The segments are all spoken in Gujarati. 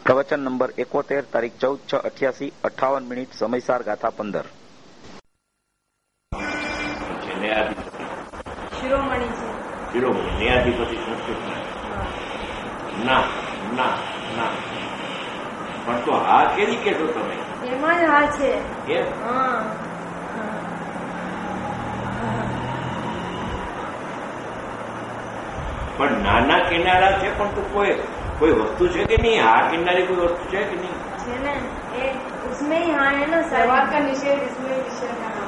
પ્રવચન નંબર 71 તારીખ 14/6/88 58 સમયસાર ગાથા 15. શિરોમણી છે. શિરોમણી ન્યાયાધિપતિ સંસ્કૃતમાં ના ના ના પણ તો હા કેવી કહેશો તમે? એમાં જ હા છે. પણ નાના કિનારા છે, પણ તો કોઈ વસ્તુ છે કે નહીં? હા કિનારી કોઈ વસ્તુ છે કે નહીં? છે ને, એ उसमें ही हाँ है ना. सवाल का निषेध इसमें विषय का नाम.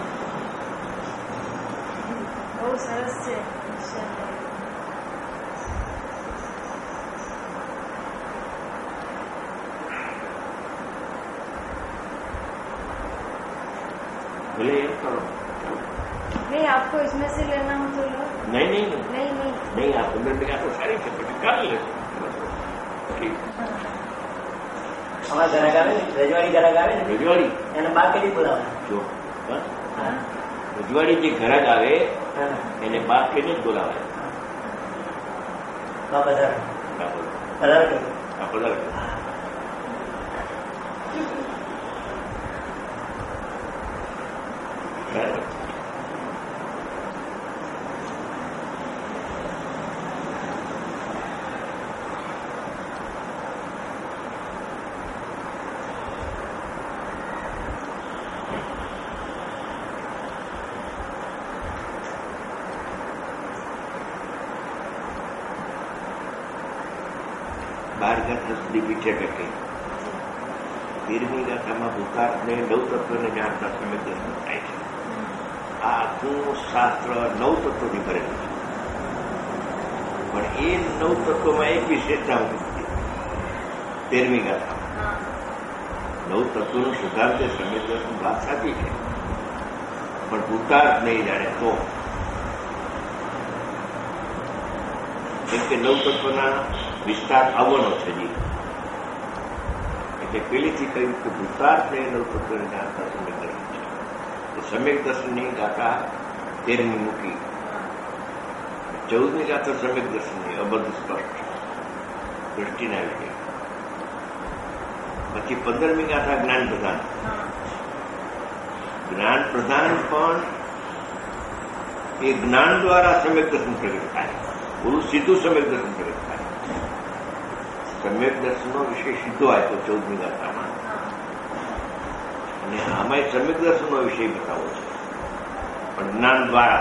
બહુ સરસ છે. बोले एम करो. नहीं, आपको इसमें से लेना हो तो लो. नहीं नहीं नहीं नहीं नहीं, आप 15 मिनट तो सारी છે, પછી કાઢ લે. અમારા ઘરાક આવે ને, રજવાડી ઘરાક આવે ને, રજવાડી એને બા કેટલી બોલાવે? જો રજવાડી જે ઘરાક આવે એને બા કેને જ બોલાવે. બા પધારો. આ પધારો. બાર ગાથા સુધી પીછે ટકે 13મી ગાથામાં ભૂતાર્થને 9 તત્વને જાણતા સમય દર્શન થાય છે. આ આખું શાસ્ત્ર 9 તત્વથી ભરેલું છે, પણ એ 9 તત્વોમાં એક વિશેષતા હતી 13મી ગાથામાં. 9 તત્વોનું સિદ્ધાંત સમય દર્શન વાત સાચી છે, પણ ભૂતાર્થ નહીં જાણે તો. કેમ કે 9 તત્વના વિસ્તાર આવવાનો છે જી. એટલે પેલીથી કહ્યું કે ભૂતાર્થને 9 તત્વને જાણતા સમ્યક દર્શન છે. એ સમ્યક દર્શનની ગાથા 13મી મૂકી. 14મી ગાથા સમ્યક દર્શનની અબદ્ધ સ્પષ્ટ દ્રષ્ટિના વિશે. પછી 15મી ગાથા જ્ઞાન પ્રધાન. જ્ઞાન પ્રધાન પણ એ જ્ઞાન દ્વારા સમ્યક દર્શન પ્રગટ થાય. પૂરું સીધું સમ્યક દર્શન પ્રગટ થાય. સમ્યક દર્શનનો વિષય સીધો આપ્યો 14મી ગાથામાં, અને આમાં સમ્યક દર્શનનો વિષય બતાવો છે, પણ જ્ઞાન દ્વારા.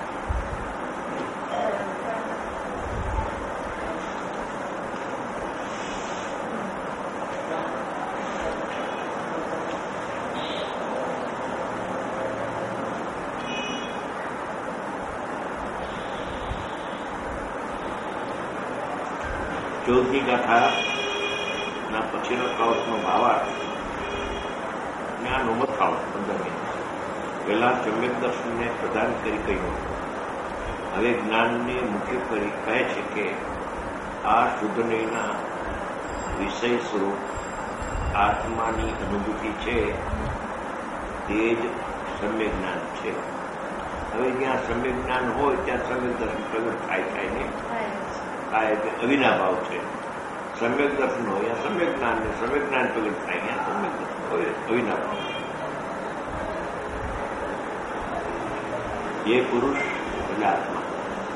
ચોથમી ગાથાના પછીનો કવચનો ભાવાર્થ જ્ઞાન ઉમથાળો 15મી. પહેલા સમ્યક દર્શનને પ્રદાન કરી કહ્યું, હવે જ્ઞાનને મુખ્ય કરી કહે છે કે આ શુદ્ધનયના વિષય સ્વરૂપ આત્માની અનુભૂતિ છે, તે જ સમ્યક જ્ઞાન છે. હવે જ્યાં સમ્યક જ્ઞાન હોય ત્યાં સમ્યક દર્શન પ્રગટ થાય નહીં. અવિનાભાવ છે. સમ્યક દર્શન હોય યા સમ્યક જ્ઞાન ને સમ્યક જ્ઞાન પ્રગટ થાય ત્યાં સમ્યક દર્શન હોય અવિનાભાવ. એ પુરુષ એટલે આત્મા.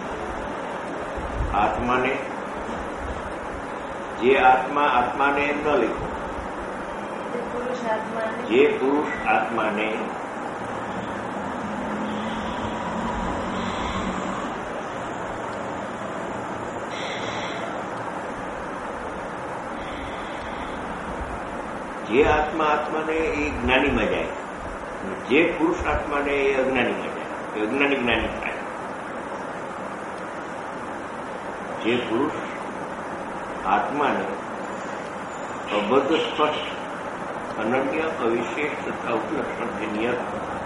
આત્માને જે આત્માને એમ ન લખો. જે પુરુષ આત્માને જે આત્માને એ જ્ઞાનીમાં જાય, જે પુરુષ આત્માને એ અજ્ઞાનીમાં જાય, એ અજ્ઞાની જ્ઞાની થાય. જે પુરુષ આત્માને અબદ્ધ સ્પષ્ટ અનન્ય અવિશેષ તથા ઉપલક્ષણથી નિયત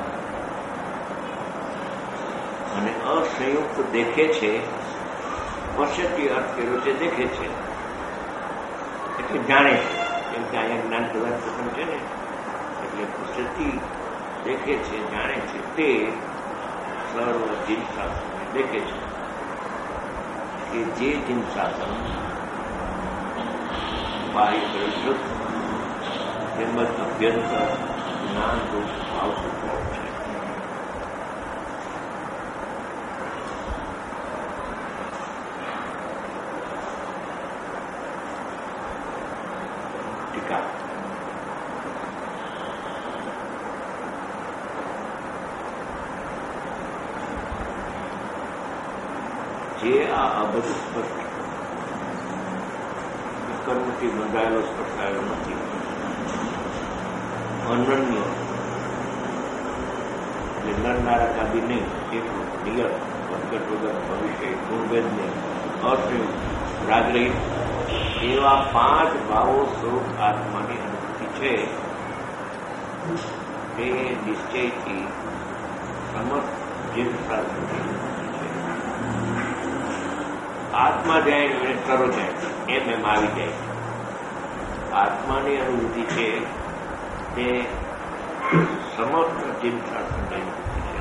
અને અસંયુક્ત દેખે છે, પશ્યથી અર્થ કર્યો છે દેખે છે એટલે જાણે છે. કેમ કે અહીંયા જ્ઞાન પ્રદાન પ્રથમ છે ને, એટલે પશ્યથી દેખે છે, જાણે છે, તે સર્વ જીન શાસન દેખે છે કે જે જીન શાસન બાહ્ય દ્રષ્ટિ તેમજ અભ્યંતર જ્ઞાનરૂપ ભાવસૂત્રો છે. ટીકા જે આ અબધ સ્પષ્ટ કર્મથી બંધાયેલો સ્પષ્ટાયેલો નથી, અનન્ય નરનારક આદિ નહીં, એટલું નિયત વગર વગર ભવિષ્ય ગુણભેદ નહીં, અસંયુક્ત રાગરહિત એવા 5 ભાવો સ્વરૂપ આત્માની અનુભૂતિ છે. તે નિશ્ચયથી સમસ્ત જીવ શાસ્ત્રની અનુભૂતિ છે. આત્મા જાય એને સરો જાય એમ આવી જાય. આત્માની અનુભૂતિ છે તે સમસ્ત જીવ શાસ્ત્રની અનુભૂતિ છે.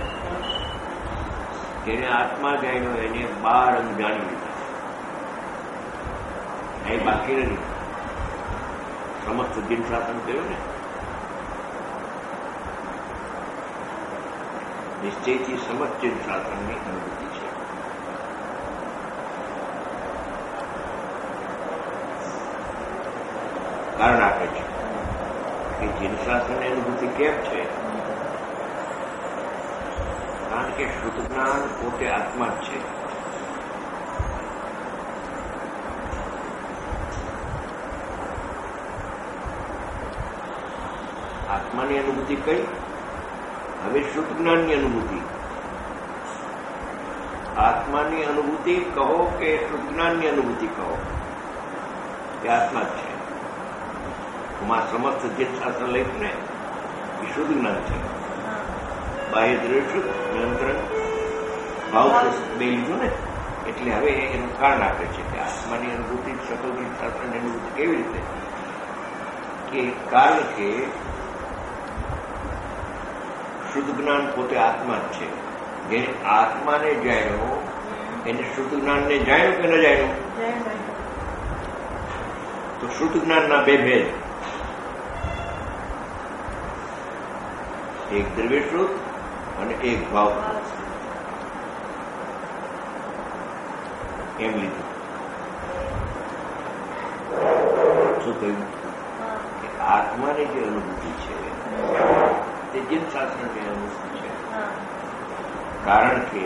જેને આત્મા જાણ્યો એને 12 અંગ જાણી લીધા, એ બાકી નથી. સમસ્ત જીવ શાસન કહ્યું ને, નિશ્ચયથી સમસ્ત જીવ શાસનની અનુભૂતિ છે. કારણ આપે છે કે જીવ શાસનની અનુભૂતિ કેમ છે? કારણ કે શુદ્ધ જ્ઞાન પોતે આત્મા જ છે. આત્માની અનુભૂતિ કઈ? હવે શુદ્ધ જ્ઞાનની અનુભૂતિ. આત્માની અનુભૂતિ કહો કે શુદ્ધ જ્ઞાનની અનુભૂતિ કહો, એ આત્મા જ છે. માં સમસ્ત જે શાસ્ત્ર લઈશ ને એ શુદ્ધ જ્ઞાન છે. બાહ્ય દ્રષ્ટિ નિયંત્રણ ભાવ બે લીધું ને, એટલે હવે એનું કારણ આપે છે કે આત્માની અનુભૂતિ સકલ શાસ્ત્રની અનુભૂતિ કેવી રીતે? કે કારણ કે શુદ્ધ જ્ઞાન પોતે આત્મા જ છે. જેને આત્માને જાણ્યો એને શુદ્ધ જ્ઞાનને જાણ્યું કે ન જાણ્યું? તો શુદ્ધ જ્ઞાનના 2 ભેદ, એક દ્રવ્ય શુદ્ધ અને એક ભાવ એમ લીધું. શું કહ્યું? કે આત્માની જે અનુભૂતિ છે તે જીવ શાસ્ત્રની અનુભૂતિ છે. કારણ કે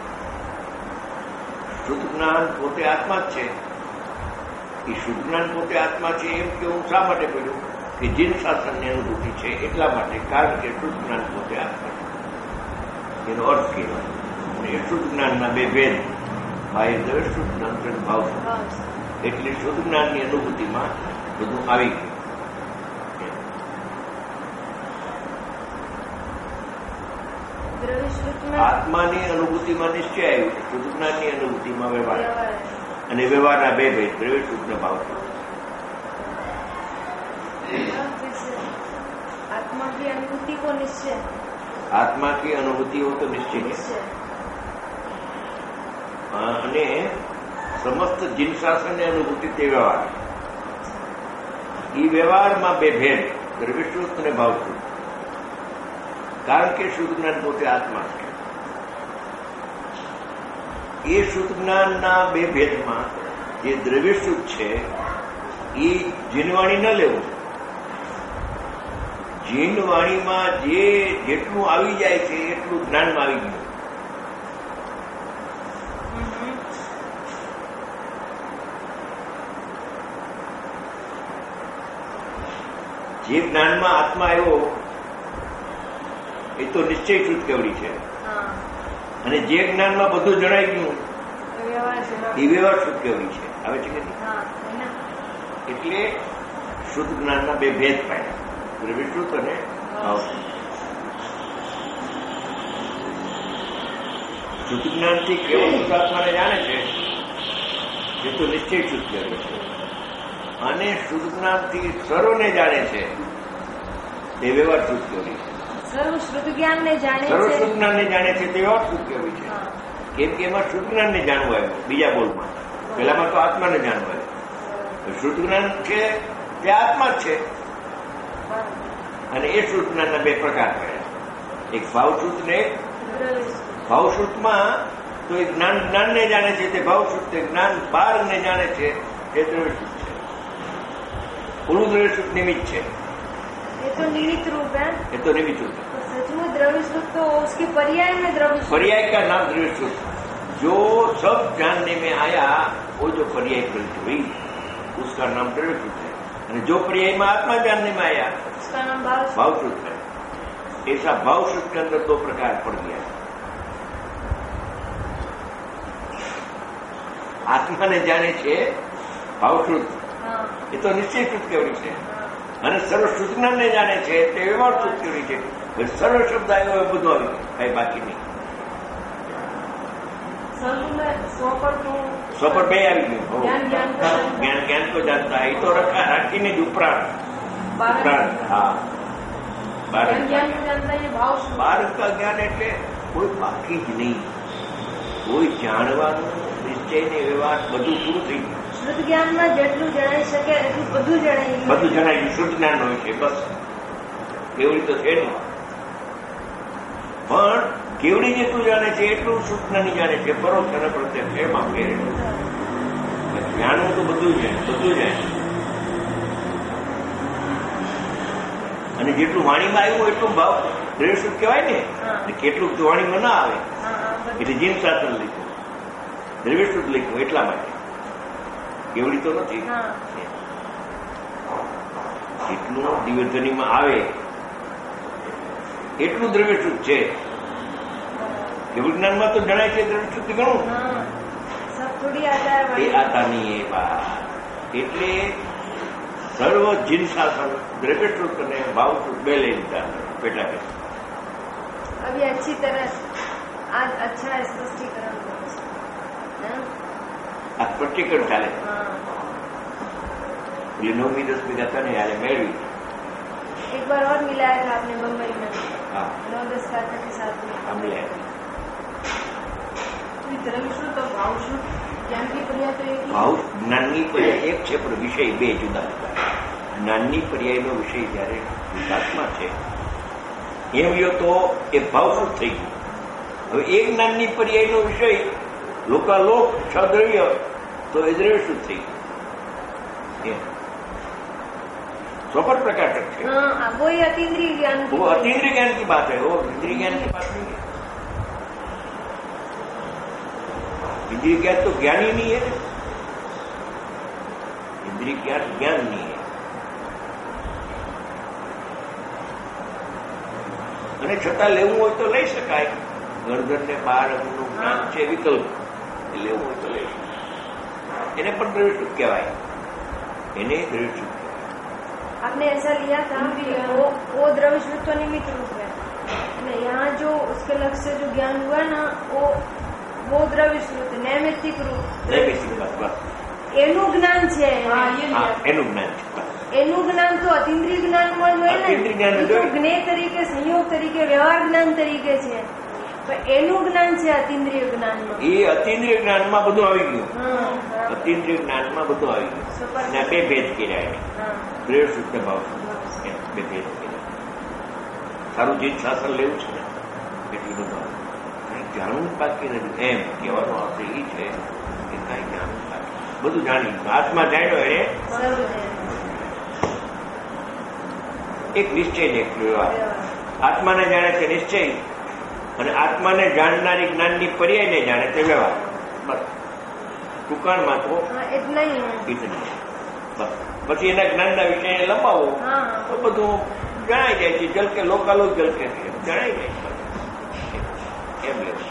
શુદ્ધ જ્ઞાન પોતે આત્મા જ છે. એ શુદ્ધ જ્ઞાન પોતે આત્મા છે એમ કેવું શા માટે પડ્યું? કે જીવ શાસ્ત્રની અનુભૂતિ છે એટલા માટે. કારણ કે શુદ્ધ જ્ઞાન પોતે આત્મા છે, એનો અર્થ કહેવાય. અને એ શુદ્ધ જ્ઞાનના 2 ભેદ, બાહ્ય દ્રવ્ય શુદ્ધ અંતર ભાવ, એટલે શુદ્ધ જ્ઞાનની અનુભૂતિમાં બધું આવી ગયું. આત્માની અનુભૂતિમાં નિશ્ચય આવ્યું, શુદ્ધ જ્ઞાનની અનુભૂતિમાં વ્યવહાર, અને વ્યવહારના 2 ભેદ, દ્રવ્ય શુદ્ધ ને ભાવ. आत्मा की अनुभूति को निश्चय, आत्मा की अनुभूति हो तो निश्चय है. અને સમસ્ત જીવ શાસ્ત્રની અનુભૂતિ તે વ્યવહાર. એ વ્યવહારમાં 2 ભેદ, દ્રવ્ય શુદ્ધ અને ભાવ શુદ્ધ. કારણ કે શુદ્ધ જ્ઞાન પોતે આત્મા છે. એ શુદ્ધ જ્ઞાનના 2 ભેદમાં જે દ્રવ્ય શુદ્ધ છે એ જીનવાણી ન લેવું. જીનવાણીમાં જેટલું આવી જાય છે એટલું જ્ઞાનમાં આવી ગયું. જે જ્ઞાનમાં આત્મા આવ્યો એ તો નિશ્ચય શુદ્ધ કેવડી છે. અને જે જ્ઞાનમાં બધું જણાઈ ગયું એ વ્યવહાર શુદ્ધ કેવડી છે. આવે છે કે નહીં? એટલે શુદ્ધ જ્ઞાનના 2 ભેદ પાડ્યા, દ્રવ્ય શુદ્ધ અને ભાવ શુદ્ધ. શુદ્ધ જ્ઞાનથી કેવળ શુદ્ધ આત્માને જાણે છે એ તો નિશ્ચય શુદ્ધ કેવડી છે. અને શુદ્ધ જ્ઞાનથી સર્વને જાણે છે તે વ્યવહાર શુદ્ધ કેવડી છે. સર્વ શુદ્ધ જ્ઞાનને જાણે છે, સર્વ શુદ્ધ જ્ઞાનને જાણે છે તે વ્યવહાર શુદ્ધ કેવડી છે. કેમ કે એમાં શુદ્ધ જ્ઞાનને જાણવું આવ્યું બીજા બોલમાં, પેલામાં તો આત્માને જાણવું આવ્યું. શુદ્ધ જ્ઞાન છે તે આત્મા જ છે, અને એ શુદ્ધ જ્ઞાનના બે પ્રકાર થયા, એક ભાવશુદ્ધ ને એક ભાવશુદ્ધમાં તો એ જ્ઞાન જ્ઞાનને જાણે છે તે ભાવશુદ્ધ, જ્ઞાન બહારને જાણે છે તે દ્રવ્યશુદ્ધ છે. પૂરું દ્રવ્યશુદ્ધ નિમિત્ત છે, ये तो निमित्त रूप है, એ તો નિમિત્ત રૂપ है. सचमुच द्रव्य शुद्ध तो उसके पर्याय में द्रव्य शुद्ध. पर्याय का नाम द्रव्यशुद्ध. जो सब जानने में आया वो जो पर्याय प्रयुक्त हुई उसका नाम द्रव्यशुद्ध है, और जो पर्याय में आत्मा जानने में आया उसका नाम भाव शुद्ध. भावशुद्ध है. ऐसा भावशुद्ध के अंदर दो प्रकार पड़ गया. आत्मा ने जाने छे भावशुद्ध, हाँ, એ તો નિશ્ચય શુદ્ધ કેવડી છે, અને સર્વ શુદ્ધ જ્ઞાનને જાણે છે તે વ્યવહાર શુદ્ધ કેવડી છે. સર્વ શબ્દ આવ્યો એ બધું આવી ગયું, કઈ બાકી નહીં. सर्व में स्व पर तो સ્વ પર બે આવી ગયું. ज्ञान ज्ञान का જ્ઞાન જ્ઞાન તો જાણતા એ તો રાખીને જ ઉપરાંત ઉપરાંત હા બાર ज्ञान ज्ञान को जानता है, ये भाव शुद्ध. બાર કા જ્ઞાન એટલે કોઈ બાકી જ નહીં, કોઈ જાણવાનું નિશ્ચય ને વ્યવહાર બધું પૂરું થઈ ગયું, શુદ્ધ જ્ઞાનમાં જેટલું જણાઈ શકે એટલું બધું જણાઈ ગયું. બધું જણાય ગયું. શુદ્ધ જ્ઞાન હોય છે બસ, કેવડી તો છે નહીં, પણ કેવડી જેટલું જાણે છે એટલું શુદ્ધ જ્ઞાની જાણે છે, પરોક્ષ અને પ્રત્યક્ષ એમાં ફેર. જ્ઞાનવું તો બધું જાય, બધું જાય, અને જેટલું વાણીમાં આવ્યું એટલું ભાવ દ્રવ્યશુદ્ધ કહેવાય ને. અને કેટલું વાણીમાં ના આવે हाँ, हाँ, એટલે જીન શાસ્ત્ર લખ્યું, દ્રવ્યશુદ્ધ લખ્યું એટલા માટે, કેવડી તો નથી. हाँ, જેટલું દિવ્યધ્વનિમાં આવે એટલું દ્રવ્યશુદ્ધ છે. કેવળ જ્ઞાનમાં તો જણાય છે દ્રવ્યશુદ્ધ ઘણું, हाँ, सब थोड़ी आता है એ भाई. આતા નહીં એ વાત. એટલે સર્વ જીન શાસન દ્રવ્યશુદ્ધ અને ભાવશુદ્ધ બે લઈ લીધા પેટા કે. अभी अच्छी तरह आज अच्छा स्पष्टीकरण करो. हाँ, આ સ્પષ્ટીકરણ ચાલે. हाँ. એટલે 9મી 10મી હતા ને યારે મેળવી. एक बार और मिलाया था आपने बम्बई में હા 9-10 छात्र के साथ में. આ મળ્યા. द्रव्य शुद्ध और भाव शुद्ध ज्ञान की क्रिया तो एक ही. ભાવ જ્ઞાનની પર્યાય એક છે પણ વિષય બે જુદા જુદા. જ્ઞાનની પર્યાયનો વિષય જયારે વિકાસમાં છે એમ યો તો એ ભાવશુદ્ધ થઈ ગયું. હવે એક જ્ઞાનની પર્યાયનો વિષય લોકાલોક છદ્રવ્ય તો એ દ્રવ્યશુદ્ધ થઈ ગયું. स्वपर प्रकाशक है. हाँ, वो ही अतीन्द्रिय ज्ञान की. वो अतीन्द्रिय ज्ञान की बात है, वो इंद्रिय ज्ञान की बात नहीं है. इंद्रिय ज्ञान तो ज्ञान ही नहीं है, इंद्रिय ज्ञान ज्ञान नहीं है. અને છતાં લેવું હોય તો લઈ શકાય. ગરદન ને બાળકનું જ્ઞાન છે વિકલ્પ, લેવું હોય તો લઈ શકાય. એને પણ દ્રવ્યશુદ્ધ કહેવાય, એને દ્રવ્યશુદ્ધ. आपने ऐसा लिया था कि वो द्रव्य शुद्ध तो निमित्त रूप है, यहाँ जो उसके लक्ष्य से जो ज्ञान हुआ ना वो द्रव्य शुद्ध नैमित्तिक रूप. એનું જ્ઞાન છે. એનું જ્ઞાન છે. એનું જ્ઞાન તો અતિન્દ્રિય જ્ઞાનમાં હોય ને, જ્ઞેય તરીકે સંયોગ તરીકે વ્યવહાર જ્ઞાન તરીકે છે, પણ એનું જ્ઞાન છે અતિન્દ્રિય જ્ઞાનમાં. એ અતિન્દ્રિય જ્ઞાનમાં બધું આવી ગયું. હા, અતિન્દ્રિય જ્ઞાનમાં બધું આવી ગયું. અને બે ભેદ કર્યા, હા, દ્રવ્યશુદ્ધ ભાવ બે ભેદ કર્યા. સારું જીત શાસન લેવું છે ને એટલું બધું કઈ જાણવું બાકી નથી. એમ કહેવાનો અર્થ એ છે કે કઈ જાણવું બાકી, બધું જાણી હાથમાં જાણ્યો એને એક નિશ્ચય ને એક વ્યવહાર. આત્માને જાણે છે નિશ્ચય, અને આત્માને જાણનારી જ્ઞાનની પર્યાયને જાણે તે વ્યવહાર. બસ ટૂંકાણમાં તો એટલા ही है. બસ પછી એના જ્ઞાનના વિષયને લંબાવો તો બધું જણાઈ જાય છે. જલ કે લોકાલોક જલ કે જણાઈ જાય છે એમ લેવું.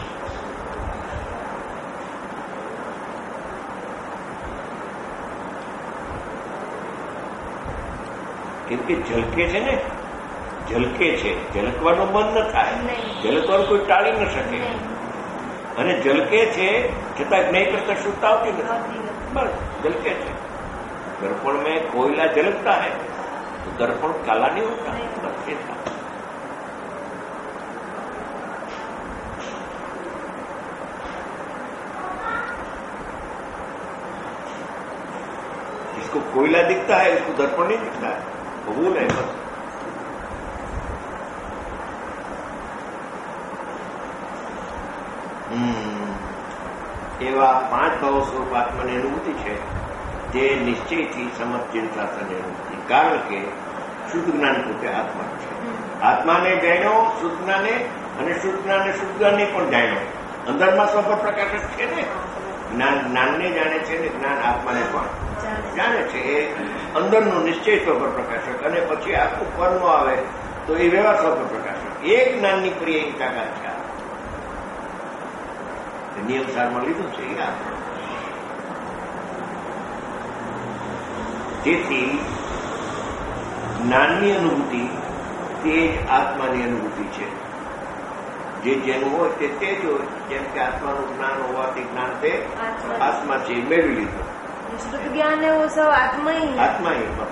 કેમ કે ઝલકે છે ને, ઝલકે છે, ઝલકવાનું મન ન થાય, ઝલકવાનું કોઈ ટાળી ન શકે. અને ઝલકે છે છતાં જ્ઞેય કરતા શુદ્ધતા આવતી નથી. બસ ઝલકે છે. दर्पण में कोयला झलकता है तो दर्पण काला नहीं होता, बस ये था. जिसको कोयला दिखता है उसको दर्पण नहीं दिखता है, भूल है बस। એવા 5 ભાવ સ્વરૂપ આત્માની અનુભૂતિ છે જે નિશ્ચયથી સમજચીન શાસન અનુભૂતિ, કારણ કે શુદ્ધ જ્ઞાન પોતે આત્મા છે. આત્માને જાણ્યો શુદ્ધ જ્ઞાને, અને શુદ્ધ જ્ઞાને શુદ્ધ જ્ઞાનને પણ જાણ્યો. અંદરમાં સ્વભાવ પ્રકાશક છે ને, જ્ઞાનને જાણે છે ને જ્ઞાન આત્માને પણ જાણે છે. એ અંદરનો નિશ્ચય સ્વભાવ પ્રકાશક, અને પછી આખું કર્મ આવે તો એ વ્યવહાર સ્વભાવ પ્રકાશક. એ જ્ઞાનની પ્રિય તાકાત છે. નિયમ સારમાં લીધું છે એ આપણે. તેથી જ્ઞાનની અનુભૂતિ તે જ આત્માની અનુભૂતિ છે. જે જેનું હોય તે જ હોય. જેમ કે આત્માનું જ્ઞાન હોવાથી જ્ઞાન તે આત્મા છે, મેળવી લીધું. शुद्ध ज्ञान है वो सब आत्मा ही है. आत्मा ही बस.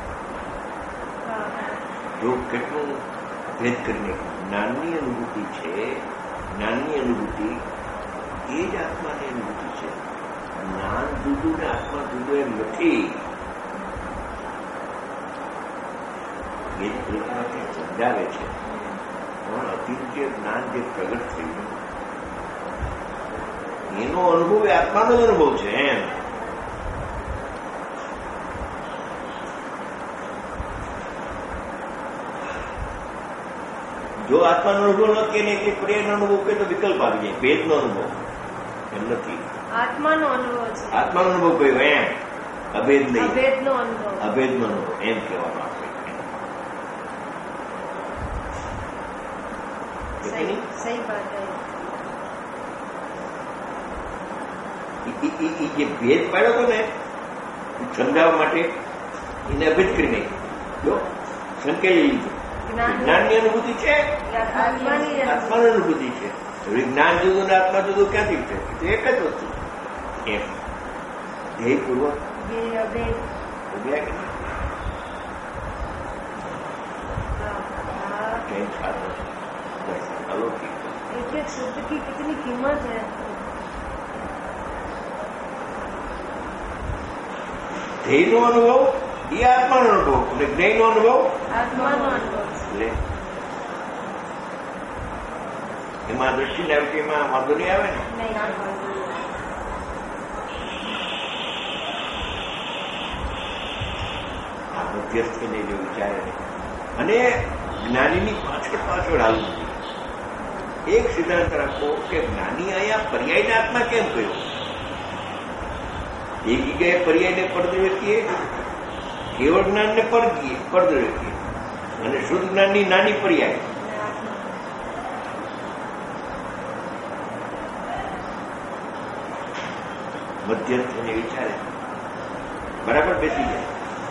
जो કેટલું ભેદ કરીને જ્ઞાનની અનુભૂતિ છે, જ્ઞાનની અનુભૂતિ એ જ આત્માની અનુભૂતિ છે. જ્ઞાન જુદું ને આત્મા જુદું એમ નથી. એ જ પ્રશ્ન સમજાવે છે. પણ અતિશય જ્ઞાન જે પ્રગટ થયું એનો અનુભવ એ આત્માનો જ અનુભવ છે. એમ જો આત્માનો અનુભવ નથી ને કે પ્રેમનો અનુભવ કે તો વિકલ્પ આવી જાય. ભેદનો અનુભવ એમ નથી. આત્માનો અનુભવ છે. આત્માનો અનુભવ કયો એમ, અભેદ નહીં. અભેદનો અનુભવ, અભેદનો અનુભવ એમ કહેવાનું આપણે. સહી બાત હે. જે ભેદ પાડ્યો હતો ને સમજાવવા માટે એને અભેદ કરી નહીં. જો સંકેલી લીધું. જ્ઞાનની અનુભૂતિ છે, આત્માની અનુભૂતિ છે. જ્ઞાન જુદું ને આત્મા જુદું ક્યાંથી છે? એક જ વસ્તુ એમ ધ્યેયપૂર્વક अलौकिक. एक शब्द की कितनी कीमत है. ધ્યેયનો અનુભવ એ આત્માનો અનુભવ, અને જ્ઞેયનો અનુભવ આત્માનો અનુભવ. એમાં દ્રષ્ટિના વિષયમાં વાંધો નહીં આવે ને. આ મધ્યસ્થને જો વિચારે અને જ્ઞાનીની પાછળ હાલવું. એક સિદ્ધાંત રાખો કે જ્ઞાની અહીંયા પર્યાયને આત્મા કેમ કહ્યો? એક જગ્યાએ પર્યાયને પરદ્રવ્યકીએ, કેવળ જ્ઞાનને પરદ્રવ્યકીએ, અને શુદ્ધ જ્ઞાનની નાની પર્યાય. મધ્યસ્થને વિચારે બરાબર બેસી જાય.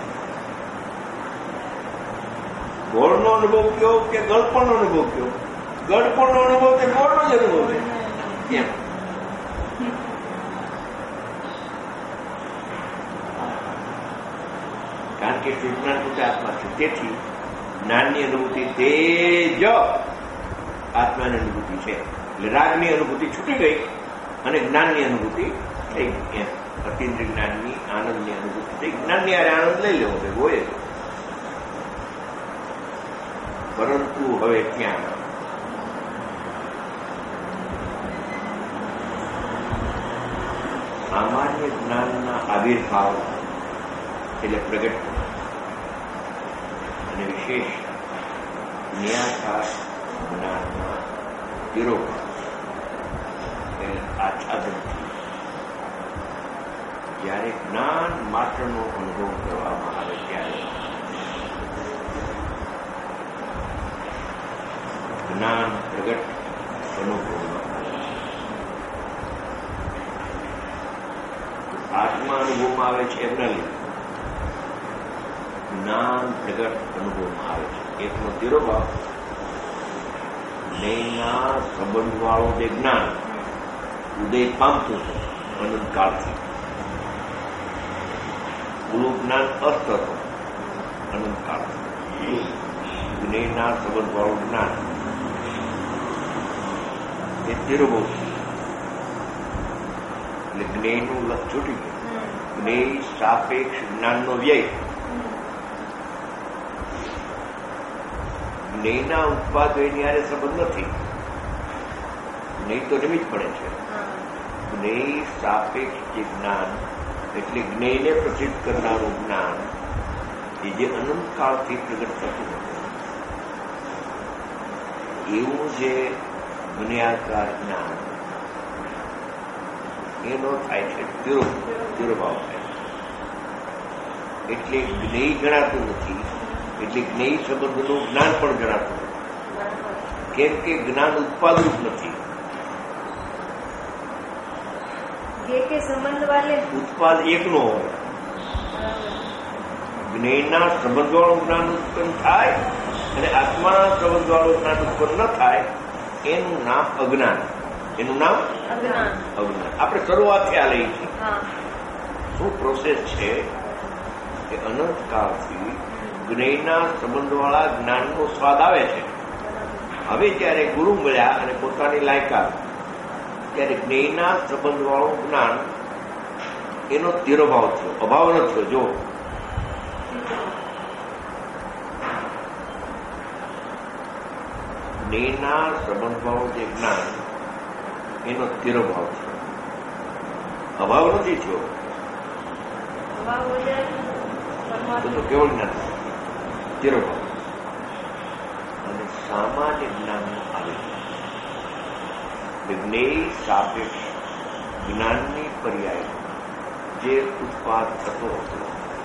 ગોળનો અનુભવ કયો કે ગળપણનો અનુભવ કયો? ગળપણનો અનુભવ તે ગોળનો જ અનુભવ છે. કેમ? કારણ કે શુદ્ધજ્ઞાન પોતે આત્મા છે. તેથી જ્ઞાનની અનુભૂતિ તે જ આત્માની અનુભૂતિ છે. એટલે રાગની અનુભૂતિ છૂટી ગઈ અને જ્ઞાનની અનુભૂતિ થઈ. એમ અતિન્દ્રિય જ્ઞાનની આનંદની અનુભૂતિ થઈ. જ્ઞાનની આરે આનંદ લઈ લેવો ભાઈ હોય. પરંતુ હવે ક્યાં સામાન્ય જ્ઞાનના આવિર્ભાવ એટલે પ્રગટ અને વિશેષ નિયાકાર જ્ઞાનના વિરોધ એટલે આચ્છાદનથી જ્યારે જ્ઞાન માત્રનો અનુભવ કરવામાં આવે ત્યારે જ્ઞાન પ્રગટ અનુભવમાં આત્મા અનુભવમાં આવે છે એમના લીધે જ્ઞાન પ્રગટ અનુભવમાં આવે છે. એકનો તિરોભાવ જ્ઞેયના સંબંધવાળું જે જ્ઞાન ઉદય પામતું હતું અનંતકાળથી, પૂરું જ્ઞાન અસ્ત હતું અનંતકાળથી. જ્ઞેયના સંબંધવાળું જ્ઞાન એ તિરોભાવ છે. એટલે જ્ઞેયનું લક્ષ છૂટી ગયું. જ્ઞેય સાપેક્ષ જ્ઞાનનો વ્યય જ્ઞેયના ઉત્પાદો એની હારે સંબંધ નથી. જ્ઞેય તો નિમિત્ત પડે છે. જ્ઞેય સાપેક્ષ જે જ્ઞાન એટલે જ્ઞેયને પ્રસિદ્ધ કરનારું જ્ઞાન એ જે અનંતકાળથી પ્રગટ થતું હતું એવું જે જ્ઞાકાર જ્ઞાન એનો થાય છે તિરોભાવ થાય. એટલે જ્ઞેય ગણાતું નથી, એટલે જ્ઞેય સંબંધનું જ્ઞાન પણ ગણાતું નથી. કેમ કે જ્ઞાન ઉત્પાદરૂપ નથી. કે સંબંધ વાલે ઉત્પાદ એકનો હોય. જ્ઞેયના સંબંધવાળું જ્ઞાન ઉત્પન્ન થાય અને આત્માના સંબંધવાળું જ્ઞાન ઉત્પન્ન ન થાય એનું નામ અજ્ઞાન. એનું નામ અજ્ઞાન. આપણે શરૂઆતથી આ લઈએ છીએ. શું પ્રોસેસ છે કે અનંતકાળથી જ્ઞેયના સંબંધવાળા જ્ઞાનનો સ્વાદ આવે છે. હવે જ્યારે ગુરુ મળ્યા અને પોતાની લાયકાત ત્યારે જ્ઞેયના સંબંધવાળું જ્ઞાન એનો તિરોભાવ થયો, અભાવ ન થયો. જો જ્ઞેયના સંબંધવાળું જે જ્ઞાન એનો તિરોભાવ થયો, અભાવ નથી થયો. તો કેવળ જ્ઞાન તિરોભાવ અને સામાન્ય જ્ઞાનનો આવે. જ્ઞેય સાપેક્ષ જ્ઞાનની પર્યાય જે ઉત્પાદ થતો હતો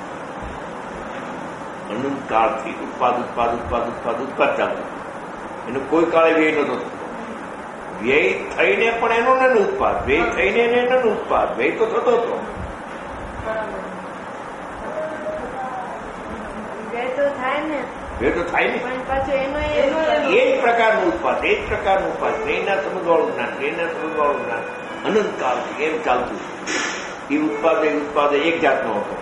અનંતકાળથી ઉત્પાદ ચાલતો એનો કોઈ કાળે વ્યય નતો થતો. વ્યય થઈને પણ એનો ન ઉત્પાદ, વ્યય થઈને એનો ઉત્પાદ, વ્યય તો થતો હતો. વ્યય તો થાય ને એ જ પ્રકારનું ઉત્પાદ, એ જ પ્રકારનું ઉત્પાદ. જ્ઞેયના સંબંધવાળું જ્ઞાન અનંતકાળથી એમ ચાલતું. એ ઉત્પાદ એક જાતનો હતો.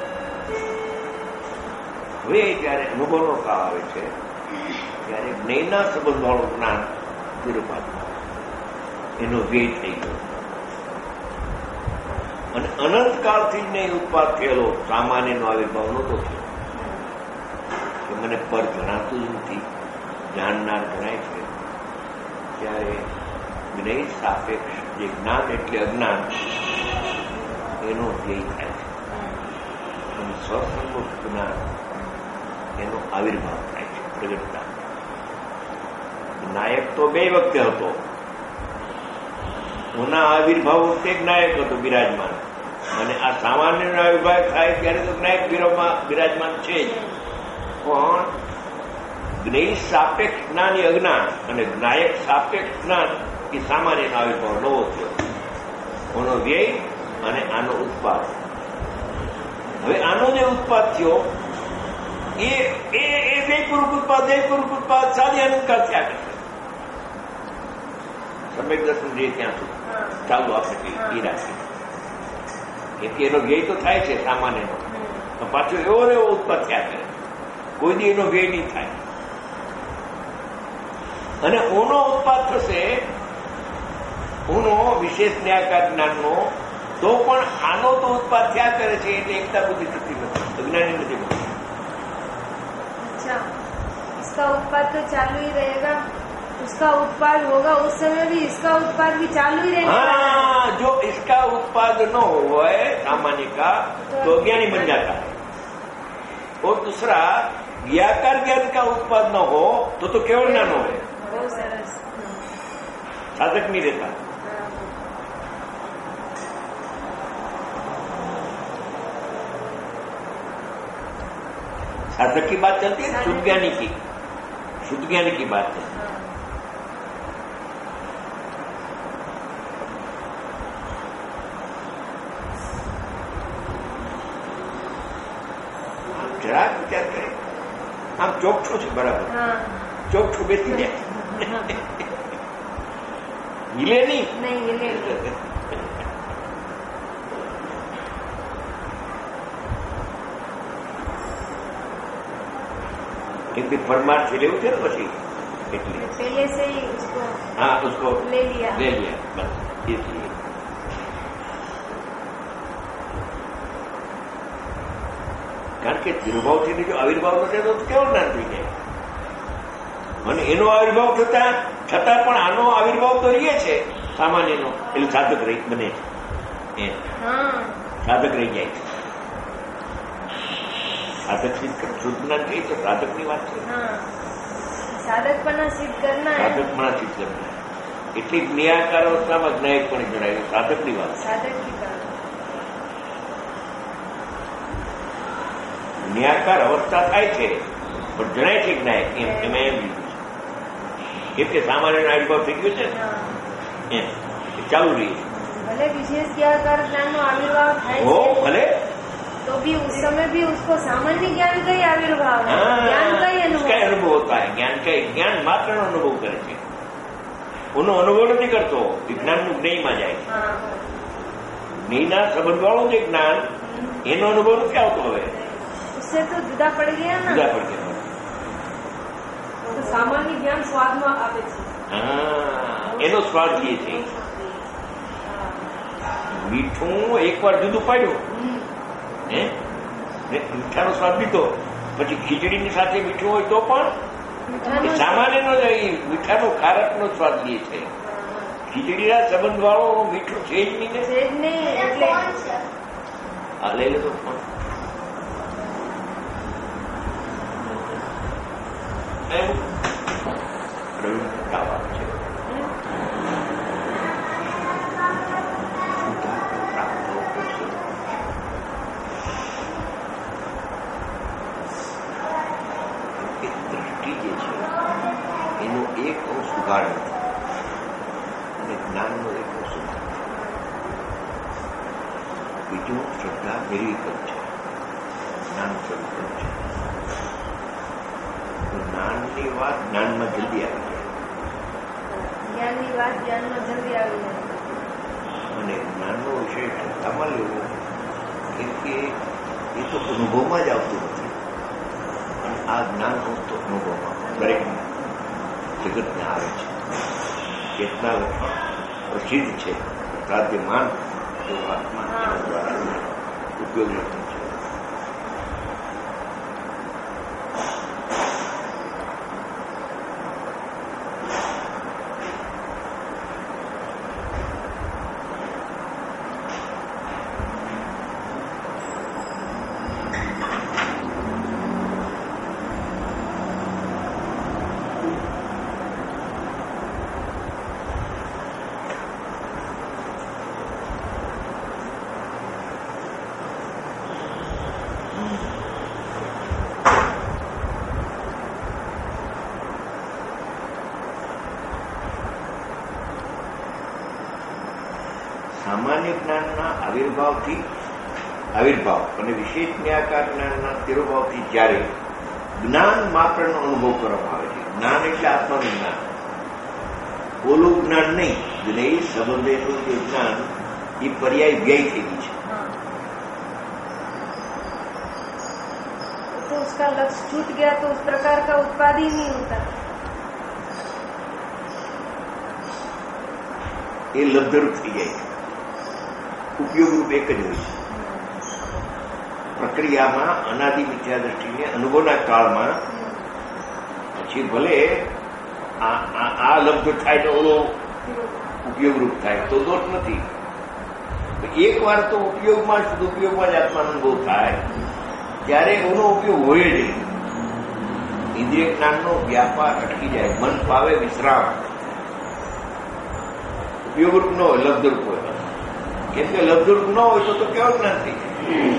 હવે જયારે અનુભવનો કાળ આવે છે ત્યારે જ્ઞેયના સંબંધવાળું જ્ઞાન તિરોભાવ એનો વ્યય થઈ ગયો અને અનંતકાળથી જ્ઞેય ઉત્પાદ થયેલો સામાન્યનો આવિર્ભાવ નહોતો થયો. મને પર જણાતું જ નથી, જાણનાર જણાય છે. ત્યારે જ્ઞેય સાપેક્ષ જે જ્ઞાન એટલે અજ્ઞાન એનો ધ્યેય થાય છે અને સ્વસંગત જ્ઞાન એનો આવિર્ભાવ થાય છે, પ્રગટતા. નાયક તો બે વખતે હતો. એના આવિર્ભાવ વખતે નાયક હતો બિરાજમાન, અને આ સામાન્ય આવિર્ભાવ થાય ત્યારે તો નાયક બિરાજમાન છે જ. પણ જ્ઞેય સાપેક્ષ જ્ઞાન એ અજ્ઞાન અને નાયક સાપેક્ષ જ્ઞાન એ સામાન્ય આવિર્ભાવ નવો થયો. એનો વ્યય અને આનો ઉત્પાદ. હવે આનો જે ઉત્પાદ થયો એ વ્યયપૂર્વક ઉત્પાદ સાદી અનંતકાળ થયા કરે. સમ્યક દર્શન જે ત્યાં સુધી ચાલુ આપણે એ રાખીએ કે એનો વ્યય તો થાય છે સામાન્યનો, તો પાછો એવો ઉત્પાદ થયા કરે. કોઈ દી એનો વ્યય નહીં થાય. અને ઓનો ઉત્પાદ થશે, ઓનો વિશેષ ન્યાયકાર જ્ઞાનનો, તો પણ આનો તો ઉત્પાદ થયા કરે છે. એટલે એકતા બુદ્ધિ થતી નથી, અજ્ઞાની નથી બનતી. अच्छा, इसका उत्पाद तो चालू ही रहेगा, उसका उत्पाद होगा उस समय भी इसका उत्पाद भी चालू ही रहेगा. हाँ, जो इसका उत्पाद न हो सामान्य का तो अज्ञानी बन जाता है. और दूसरा व्याकार ज्ञान का उत्पाद न हो तो केवल ज्ञान हो. बहुत सरस. साधक नहीं रहता. साधक की बात चलती है, शुद्ध ज्ञानी की बात है. જરાક વિચાર કરે, આમ ચોખ્ઠું છે બરાબર, ચોખ્ઠું બેસી જાય, हिले નહીં. एक भी फरमार से लेવું છે ને પછી એટલે पहले से ही उसको हाँ उसको ले लिया बस इसलिए કે તિરુભાવથી જો આવિર્ભાવ નથી તો કેવો જ્ઞાન થઈ જાય? અને એનો આવિર્ભાવ છતાં પણ આનો આવિર્ભાવ તો રહીએ છે સામાન્યનો, એટલે સાધક રહી બને છે, સાધક રહી જાય છે. સાધક સિદ્ધ શુદ્ધ જ્ઞાન કહી તો સાધકની વાત છે. સાધકપણા સિદ્ધ કરનાર, સાધકપણા સિદ્ધ કરનાર એટલે જ્ઞાકાર અવસ્થામાં જ્ઞાયક પણ જણાય સાધકની વાત. જ્ઞાકાર અવસ્થા થાય છે પણ જણાય છે જ્ઞાયક, એમાં એમ લીધું છે. કેમ કે સામાન્ય આવિર્ભાવ થઈ ગયો છે એમ ચાલુ રહી. भले विशेष ज्ञानकार ज्ञान नो आविर्भाव થાય हो भले तो भी उस समय भी उसको सामान्य ज्ञान का ही आविर्भाव है, ज्ञान का ही अनुभव होता है. ज्ञान मात्र નો અનુભવ કરે છે, એનો અનુભવ નથી કરતો. વિજ્ઞાન નું જ્ઞેયમાં જાય છે. જ્ઞેયના સંબંધવાળું જે જ્ઞાન એનો અનુભવ નથી આવતો. હવે उससे तो जुदा पड़ गया ना, જુદા પડી ગયા. तो सामान्य ज्ञान स्वादમાં આવે છે. એનો સ્વાદ લે છે. મીઠું એકવાર જુદું પાડ્યું હે, મીઠાનો સ્વાદ લીધો, પછી ખીચડીની સાથે મીઠું હોય તો પણ સામાન્યનો મીઠાનો ખારકનો સ્વાદ લે છે. ખીચડીના સંબંધ વાળો મીઠું છે જ નહીં ને. હા, લઈ લેતો ફોન. અને જ્ઞાનનો એક સુધાર, બીજું શ્રદ્ધા નિર્વિકલ્પ છે, જ્ઞાન સ્વરૂપ છે. જ્ઞાનની વાત જ્ઞાનમાં જલ્દી આવી જાય, જ્ઞાનની વાત જ્ઞાનમાં જલ્દી આવી જાય. અને જ્ઞાનનો વિષય શ્રદ્ધામાં લેવો, કેમ કે એ તો અનુભવમાં જ આવતું નથી. અને આ જ્ઞાન તો અનુભવમાં દરેક જગતને આવે છે. ચેતના લક્ષણ પ્રસિદ્ધ છે, પ્રાદ્યમાન એવું આત્મા દ્વારા ઉપયોગ લક્ષણ છે. સામાન્ય જ્ઞાનના આવિર્ભાવ અને વિશેષ જ્ઞાકાર જ્ઞાનના તિરોભાવથી જ્યારે જ્ઞાન માત્રનો અનુભવ કરવામાં આવે છે. જ્ઞાન એટલે આત્માનું જ્ઞાન, ઓલું જ્ઞાન નહીં. જ્ઞેય સંબંધેનું જે જ્ઞાન એ પર્યાય વ્યય થઈ ગઈ છે. तो उसका लक्ष्य छूट गया तो उस प्रकार का उत्पाद ही नहीं होता. એ લબ્ધરૂપ થઈ જાય છે, ઉપયોગરૂપ એક જ હોય છે. પ્રક્રિયામાં અનાદિ મિથ્યા દ્રષ્ટિને અનુભવના કાળમાં પછી ભલે આ લબ્ધ થાય તો ઓલો ઉપયોગરૂપ થાય તો દોષ નથી. એક વાર તો ઉપયોગમાં સદુપયોગમાં જ આત્માનો અનુભવ થાય ત્યારે એનો ઉપયોગ હોય જ નહીં. ઇન્દ્રિય જ્ઞાનનો વ્યાપાર અટકી જાય, મન પાવે વિશ્રામ. ઉપયોગરૂપ ન હોય, લબ્ધરૂપ હોય. કેમ કે લબ્ધરૂપ ન હોય તો કેવું જ્ઞાન થઈ જાય?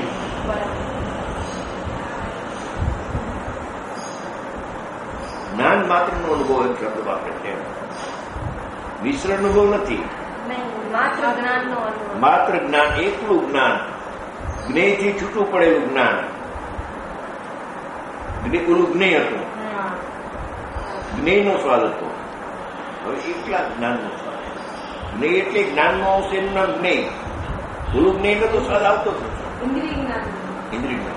જ્ઞાન માત્રનો અનુભવ એક શબ્દ વાપરે છે, મિશ્ર અનુભવ નથી. માત્ર જ્ઞાન, એકલું જ્ઞાન, જ્ઞેયથી છૂટું પડેલું જ્ઞાન. ઓલું જ્ઞેય હતું, જ્ઞેયનો સ્વાદ હતો. હવે એકલા જ્ઞાનનો સ્વાદ. જ્ઞેય એટલે જ્ઞાનનો અંશ, એનું નામ જ્ઞેય. ઓલું જ્ઞેયનો તો સ્વાદ આવતો જ નથી. ઇન્દ્રિય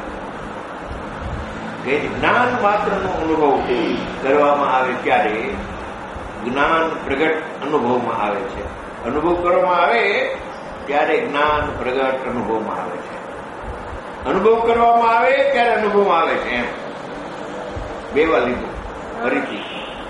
જ્ઞાન માત્રનો અનુભવ કરવામાં આવે ત્યારે જ્ઞાન પ્રગટ અનુભવમાં આવે છે. અનુભવ કરવામાં આવે ત્યારે જ્ઞાન પ્રગટ અનુભવમાં આવે છે. અનુભવ કરવામાં આવે ત્યારે અનુભવ આવે છે એમ બેવા લીધું ફરીથી.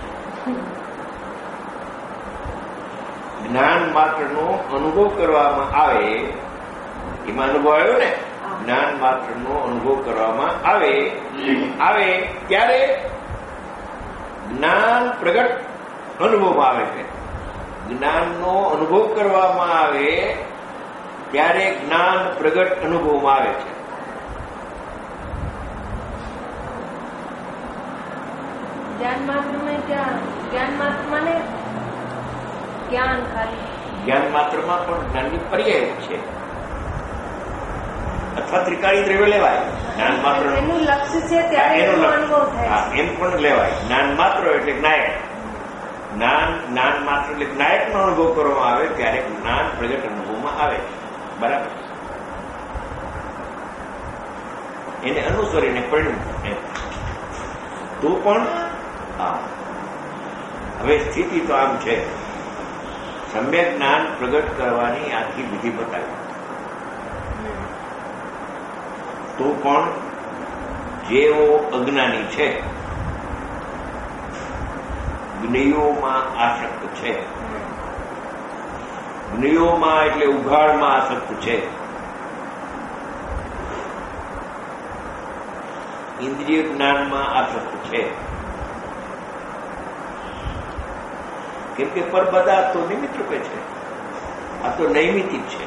જ્ઞાન માત્રનો અનુભવ કરવામાં આવે, એમાં અનુભવ આવ્યો ને, જ્ઞાન માત્રનો અનુભવ કરવામાં આવે ત્યારે જ્ઞાન પ્રગટ અનુભવમાં આવે છે. જ્ઞાનનો અનુભવ કરવામાં આવે ત્યારે જ્ઞાન પ્રગટ અનુભવમાં આવે છે. ज्ञान मात्र में क्या, ज्ञान मात्र माने ज्ञान खाली, જ્ઞાન માત્રમાં પણ જ્ઞાનની પર્યાય છે અથવા ત્રિકાળી દ્રવ્ય લેવાય. જ્ઞાન માત્ર એનું લક્ષ્ય છે ત્યારે એનો અનુભવ થાય. એમ પણ લેવાય. જ્ઞાન માત્ર એટલે જ્ઞાયક. જ્ઞાન માત્ર એટલે જ્ઞાયકનો અનુભવ કરવામાં આવે ત્યારે જ્ઞાન પ્રગટ અનુભવમાં આવે. બરાબર. એને અનુસરીને પરિણ્યું તો પણ હવે સ્થિતિ તો આમ છે. સમ્યક જ્ઞાન પ્રગટ કરવાની આખી વિધિ બતાવી તો પણ જેઓ અજ્ઞાની છે, જ્ઞેયોમાં આસક્ત છે, જ્ઞેયોમાં એટલે ઉઘાડમાં આસક્ત છે, ઇન્દ્રિય જ્ઞાનમાં આસક્ત છે. કેમ કે પર બધા તો નિમિત્ત રૂપે છે, આ તો નૈમિતિક છે.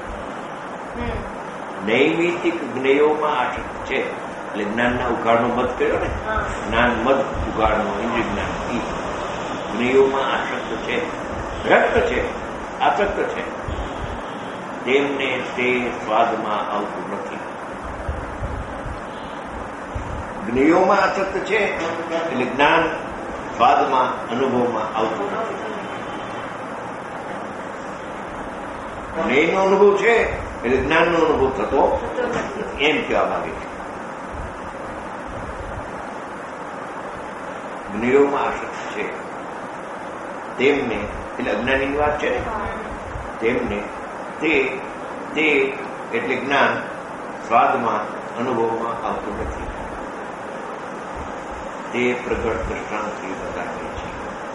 નૈમિતિક જ્ઞેયોમાં આસક્ત છે એટલે જ્ઞાનના ઉઘાડનો મત કર્યો ને, જ્ઞાન મત ઉઘાડનો ઇન્દ્રિય જ્ઞાન જ્ઞેયોમાં આસક્ત છે, રક્ત છે, આસક્ત છે. તેમને તે સ્વાદમાં આવતું નથી. જ્ઞેયોમાં આસક્ત છે એટલે જ્ઞાન સ્વાદમાં અનુભવમાં આવતું નથી. જ્ઞેયનો અનુભવ છે એટલે જ્ઞાનનો અનુભવ થતો એમ કહેવા માંગે છે. જ્ઞેયોમાં આસક્ત છે તેમને, એટલે અજ્ઞાનીની વાત છે ને, તેમને તે એટલે જ્ઞાન સ્વાદમાં અનુભવમાં આવતું નથી. તે પ્રગટ દ્રષ્ટાંતથી બતાવે છે.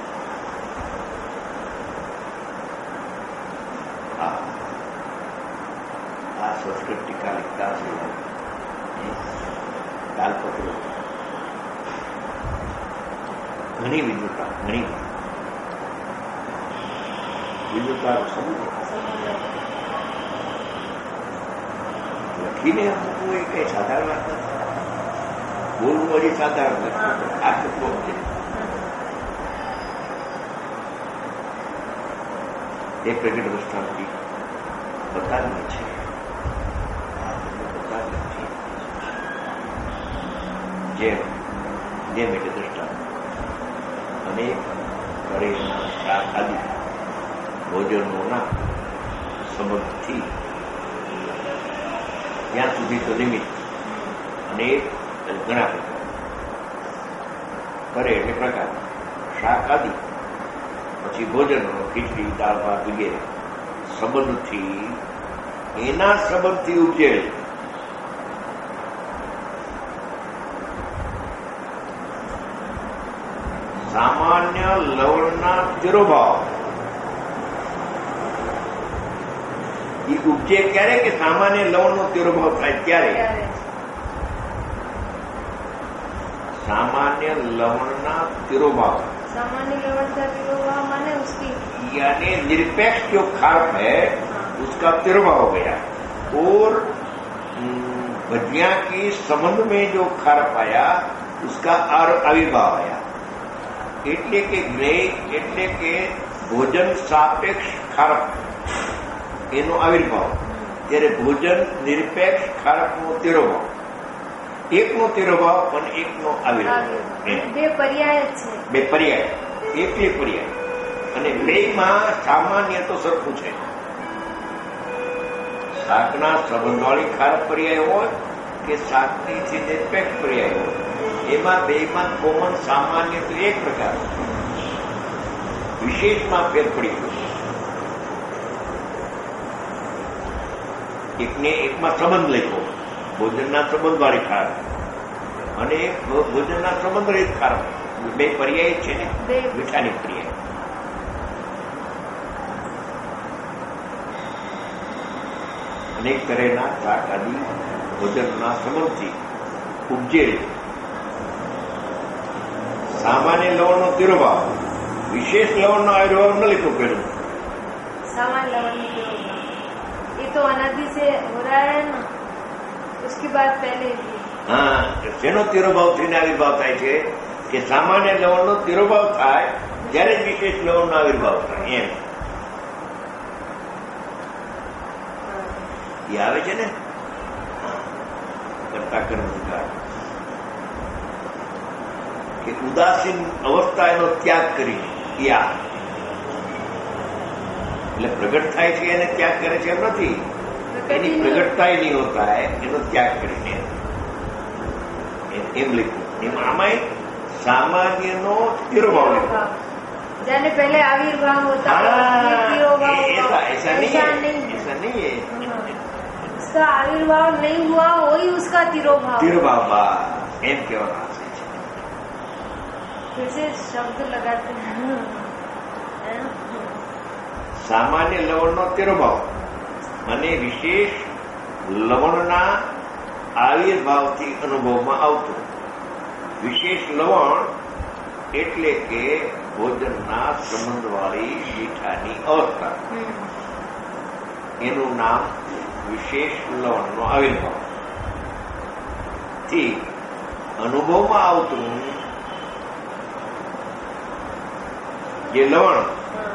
આ સંસ્કૃત ટીકા લીધા છે તાલપત્રો, ઘણી વિદ્વતા, ઘણી વિદ્વતાનો સમૂહ લખીને મૂકવું એ કઈ સાધારણ વાત નથી. બોલવું હજી સાધારણ નથી, આ તત્વો છે. એ પ્રગટ દ્રષ્ટાંતિ બતાવીએ છે, જેમ એટલે દ્રષ્ટાંત અને કરેલા શાક આદિ ભોજનોના સંબંધથી ત્યાં સુધી તો નિમિત્ત અને ઘણા પ્રકાર કરે એટલે પ્રકાર શાક આદિ પછી ભોજનો ખીચડી દાળ ભાત વગેરે સંબંધથી, એના સંબંધથી ઉપજેલ સામાન્ય લવણના તિરોભાવ એ ઉપજે ક્યારે કે સામાન્ય લવણનો તિરોભાવ થાય ત્યારે. સામાન્ય લવણના तिरोभाव, सामान्य लवण का तिरोभाव माने उसकी, यानी निरपेक्ष जो खारक है उसका तिरोभाव हो गया, और भजिया की संबंध में जो खारक आया उसका आविर्भाव आया. એટલે કે જ્ઞેય એટલે કે ભોજન સાપેક્ષ ખારક એનો આવિર્ભાવ, ત્યારે ભોજન નિરપેક્ષ ખારકનો તિરોભાવ, એકનો તિરોભાવ અને એકનો આવિર્ભાવ, બે પર્યાય છે, બે પર્યાય, એકલી પર્યાય, અને બેમાં સામાન્ય તો સરખું છે. શાકના સંબંધવાળી ખારક પર્યાય હોય કે શાકની નિરપેક્ષ પર્યાય હોય, એમાં બેમાં કોમન સામાન્ય તો એક પ્રકાર, વિશેષમાં ફેર પડી ગયો. એકને એકમાં સંબંધ લખ્યો, ભોજનના સંબંધવાળી ખારક અને એક ભોજનના સંબંધ રહિત ખારક. બે પર્યાય છે ને મીઠાની પર્યાય. અનેક તરહના શાક આદિ ભોજનના સંબંધથી ઉપજેલ સામાન્ય લવણનો તિરોભાવ, વિશેષ લવણનો આવિર્ભાવ ન લીધો. પેલું सामान्य लवण में जो होगा ये तो अनादि से हो रहा है ना, उसकी बात पहले थी. હા, શેનો તિરોભાવ થઈને આવિર્ભાવ થાય છે કે સામાન્ય લવણનો તિરોભાવ થાય ત્યારે જ વિશેષ લવણનો આવિર્ભાવ થાય. એમ એ આવે છે ને કરતા કર્મકાર કે ઉદાસીન અવસ્થા એનો ત્યાગ કરી યા એટલે પ્રગટ થાય છે એને ત્યાગ કરે છે એમ નથી. એની પ્રગટતા નહીં હોતા એનો ત્યાગ કરીને એમ લખ્યું. એમાં આમાં સામાન્યનો તિરોભાવ લખ્યો. जाने पहले आविर्भाव होता है, तिरोभाव होता है. ऐसा नहीं है. उसका आविर्भाव नहीं हुआ वही उसका तिरोभाव. तिरोभाव एम कहेवाना फिर से शब्द लगाते हैं. સામાન્ય લવણનો તિરોભાવ અને વિશેષ લવણના આવિર્ભાવથી અનુભવમાં આવતું. વિશેષ લવણ એટલે કે ભોજનના સંબંધવાળી મીઠાની અવસ્થા, એનું નામ વિશેષ લવણનો આવિર્ભાવ. થી અનુભવમાં આવતું જે લવણ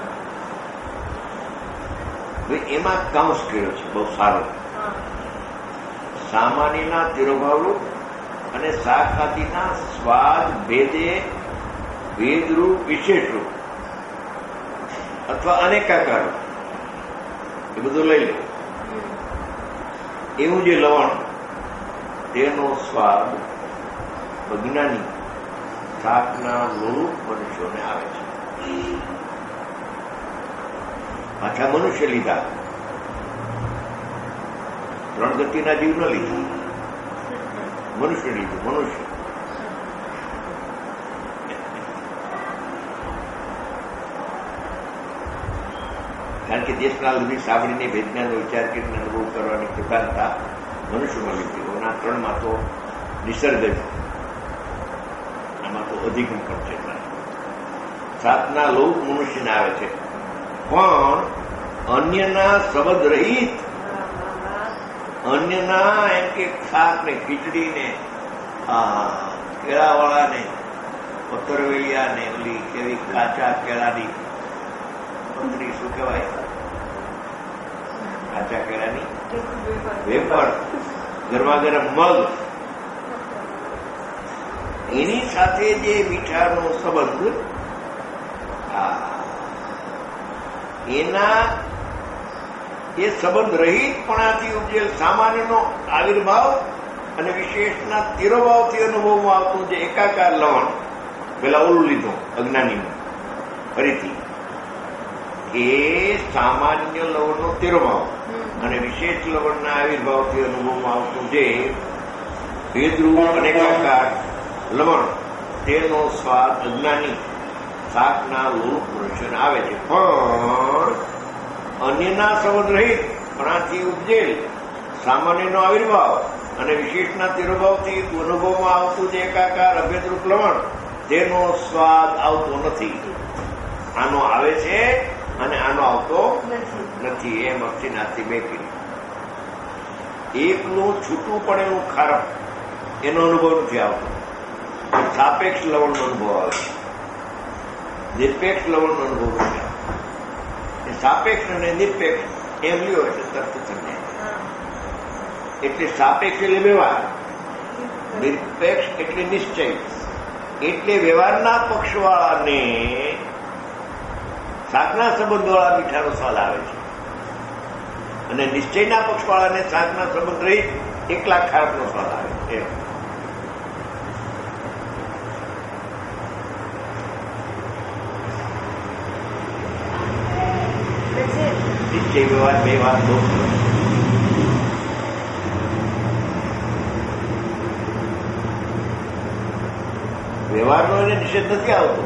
એમાં કાંસ કર્યો છે બહુ સારો. સામાન્યના તિરોભાવરૂપ અને શાક આદિના સ્વાદ ભેદે ભેદરૂપ વિશેષરૂપ અથવા અનેકાકાર એ બધું લઈ લે. એવું જે લવણ તેનો સ્વાદ અજ્ઞાની શાકના લોરૂપ મનુષ્યોને આવે છે. પાછા મનુષ્ય લીધા, 3 ગતિના જીવ ન લીધા, મનુષ્ય લીધું. મનુષ્ય કારણ કે દેશના બધી સાંભળીને વૈજ્ઞાનિક વિચાર કરીને અનુભવ કરવાની પ્રધાનતા મનુષ્યમાં લીધી. એના 3માં તો નિસર્ગ જ, આમાં તો અધિગમ પણ છે. 7ના લોક મનુષ્યને આવે છે, પણ અન્યના સંબંધ રહિત, અન્યના એમ કે શાક ને ખીચડી ને કેળાવાળા ને પતરવેલિયા ને ઓલી કેવી કાચા કેળાની પતરી, શું કહેવાય, કાચા કેળાની વેફર, ગરમા ગરમ મગ, એની સાથે જે મીઠાનો સંબંધ, એના એ સંબંધ રહિતપણાથી ઉપજેલ સામાન્યનો આવિર્ભાવ અને વિશેષના તિરોભાવથી અનુભવમાં આવતું જે એકાકાર લવણ, પેલા ઓલું લીધું અજ્ઞાનીનું ફરીથી, એ સામાન્ય લવણનો તિરોભાવ અને વિશેષ લવણના આવિર્ભાવથી અનુભવમાં આવતું જે ભેદરૂપ અનેકાકાર લવણ, તેનો સ્વાદ અજ્ઞાની શાકના લોરૂપ મનુષ્યને આવે છે. પણ અન્યના સંબંધ રહિત પણાથી ઉપજેલ સામાન્યનો આવિર્ભાવ અને વિશેષના તિરોભાવથી અનુભવમાં આવતું જે એકાકાર અભેદરૂપ લવણ, તેનો સ્વાદ આવતો નથી. આનો આવે છે અને આનો આવતો નથી. એમ અક્ષીનાથથી બે કરી. એકનું છૂટું પડેલું ખારક એનો અનુભવ નથી આવતો, સાપેક્ષ લવણનો અનુભવ આવે છે. નિરપેક્ષ લવણનો અનુભવ નથી આવતો. સાપેક્ષ અને નિરપેક્ષ એમ લ્યો એટલે તરત તમને. એટલે સાપેક્ષ એટલે વ્યવહાર, નિરપેક્ષ એટલે નિશ્ચય. એટલે વ્યવહારના પક્ષવાળાને શાકના સંબંધવાળા મીઠાનો સ્વાદ આવે છે અને નિશ્ચયના પક્ષવાળાને શાકના સંબંધ રહી એકલા ખારકનો સ્વાદ આવે છે. નિશ્ચય વ્યવહાર બે વાત બહુ વ્યવહારનો એને નિષેધ નથી આવતો.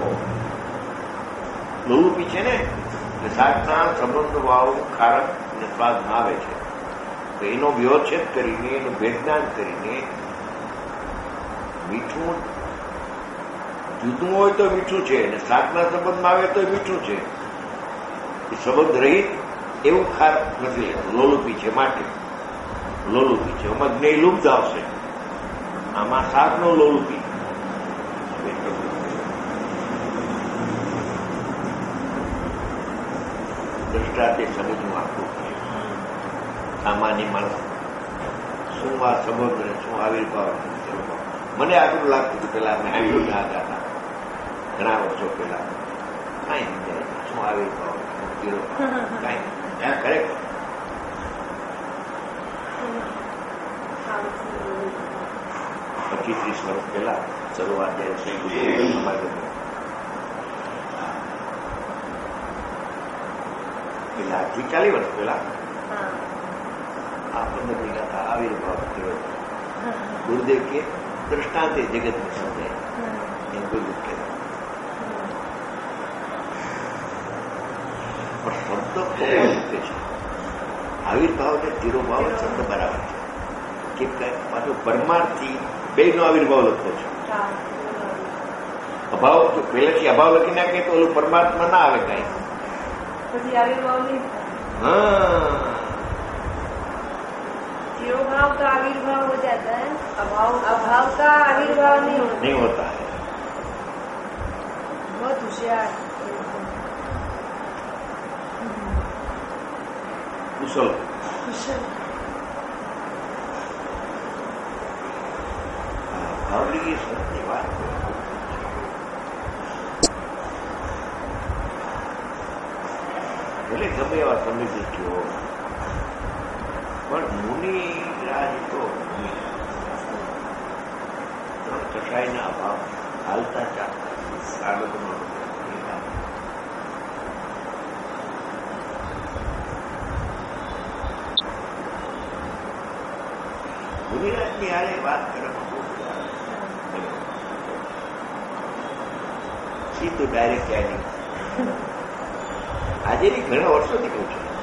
લોલુપી છે ને એટલે શાકના સંબંધ ભાવ ખારક અને સ્વાદમાં આવે છે. તો એનો વ્યવચ્છેદ કરીને એનું ભેદજ્ઞાન કરીને મીઠું જુદું હોય તો મીઠું છે અને શાકના સંબંધમાં આવે તો મીઠું છે. એ સંબંધ રહિત એવું ખારક નથી લેતું. લોલુપી છે માટે લોલુપી છે. એમાં જ્ઞેય લુપ્ત આવશે. આમાં શાકનો લોલુપી. દ્રષ્ટાંતે સમજવું આપવું સામાન્ય માણસ શું આ સંબંધ ને શું આવિર્ભાવ. મને આગળ લાગતું હતું પેલા અમે હાઈડ્રોડ હતા ઘણા વર્ષો પેલા કઈ નહીં શું આવિર્ભાવ કઈ ત્યાં ખરેખર 25-30 વર્ષ પહેલા શરૂઆત જયારે સમાજમાં પેલા 40 વર્ષ પહેલા આ 15 મહિના આવિર્ભાવ થયો. ગુરુદેવ કે દ્રષ્ટાંતે જગતને સમજાય એમ ગુરુદેવ કહેતા. પણ શબ્દ રીતે છે આવિર્ભાવ ને તિરોભાવ શબ્દ બરાબર છે. કેમ કે પાછો પરમાર્થી બેનો આવિર્ભાવ લખો છે. અભાવ તો પહેલેથી અભાવ લખી નાખે તો ઓલું પરમાત્મા ના આવે કઈ. પછી आविर्भाव नहीं. हाँ तिरोभाव का आविर्भाव हो जाता है. अभाव का आविर्भाव नहीं होता है. बहुत होशियार कुशल भावली सत्य बात ભલે ગમે એવા સમજી ગયો પણ મુનિ રાજ તો કસાયના અભાવ હાલતા ચાલતા કાગળનો મુનિરાજની હારે વાત કરવામાં સીધું ડાયરેક્ટ ક્યાં નહીં. આજે ઘણા વર્ષોથી કહું છું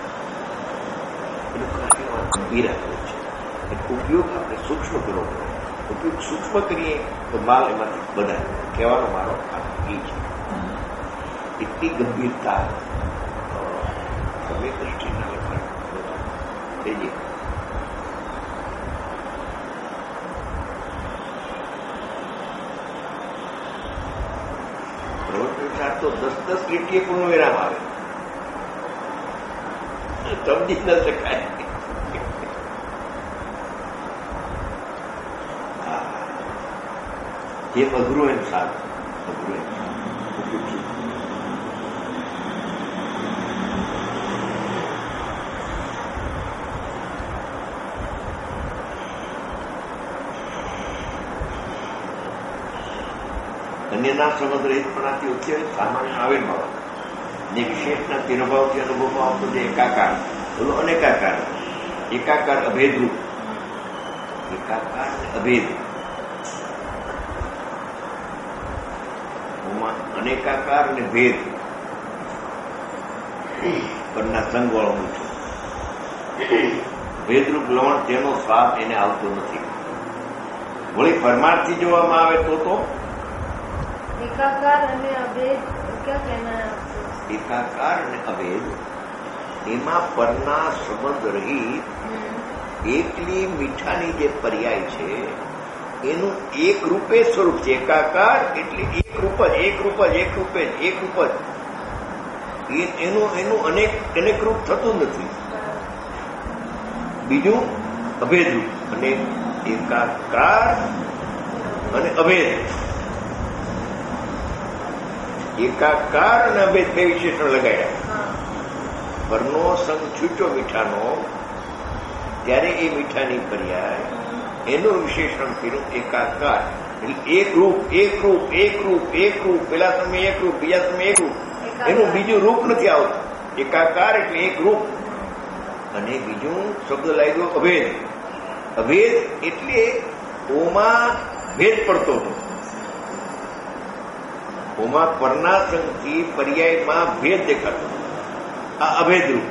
એનું ગંભીર આપ્યું છે. ઉપયોગ આપણે સૂક્ષ્મ કરવો પડે. ઉપયોગ સૂક્ષ્મ કરીએ તો માલ એમાંથી બનાવે. કહેવાનો મારો આ એ છે. એટલી ગંભીરતા તમે દ્રષ્ટિના લખાણ થઈ જાય. તો 10-10 લીટીએ પૂર્ણ વિરામ આવે. સમજી ન શકાય. જેમ અઘરું એમ સારું. અઘરું એમ અન્યના સમજ રહિતપણાથી ઉત્તેજ સામાન્ય આવિર્ભાવ ને વિશેષના તિરોભાવથી અનુભવમાં આવતો જે એકાકાર બોલો અનેકાકાર. એકાકાર અભેદરૂપ. એકાકાર ને અભેદ અનેકાકાર ને ભેદ પરના સંગવાળો મૂછું. ભેદરૂપ લવણ તેનો સ્વાદ એને આવતો નથી. વળી પરમાર્થી જોવામાં આવે તો एकाकार અને અભેદ क्या कहना है आपको? એકાકાર અને અભેદ એમાં પરના સંબંધ રહિત એકલી મીઠાની જે પર્યાય છે એનું એક રૂપે સ્વરૂપ છે. એકાકાર એટલે એક રૂપ જ એનું અનેક રૂપ થતું નથી. બીજું અભેદ રૂપ અને એકાકાર અને અભેદ. એકાકાર અને અભેદ બે વિશેષણ લગાડ્યા. પરનો સંગ છૂટ્યો મીઠાનો ત્યારે એ મીઠાની પર્યાય એનું વિશેષણ કર્યું એકાકાર. એક રૂપ પેલા સમય એક રૂપ બીજા સમય એક રૂપ. એનું બીજું રૂપ નથી આવતું. એકાકાર એટલે એક રૂપ. અને બીજું શબ્દ લાગ્યો અભેદ. અભેદ એટલે ઓમાં ભેદ પડતો હતો. ઓમાં પરના સંઘથી પર્યાયમાં ભેદ દેખાતો. આ અભેદરૂપ.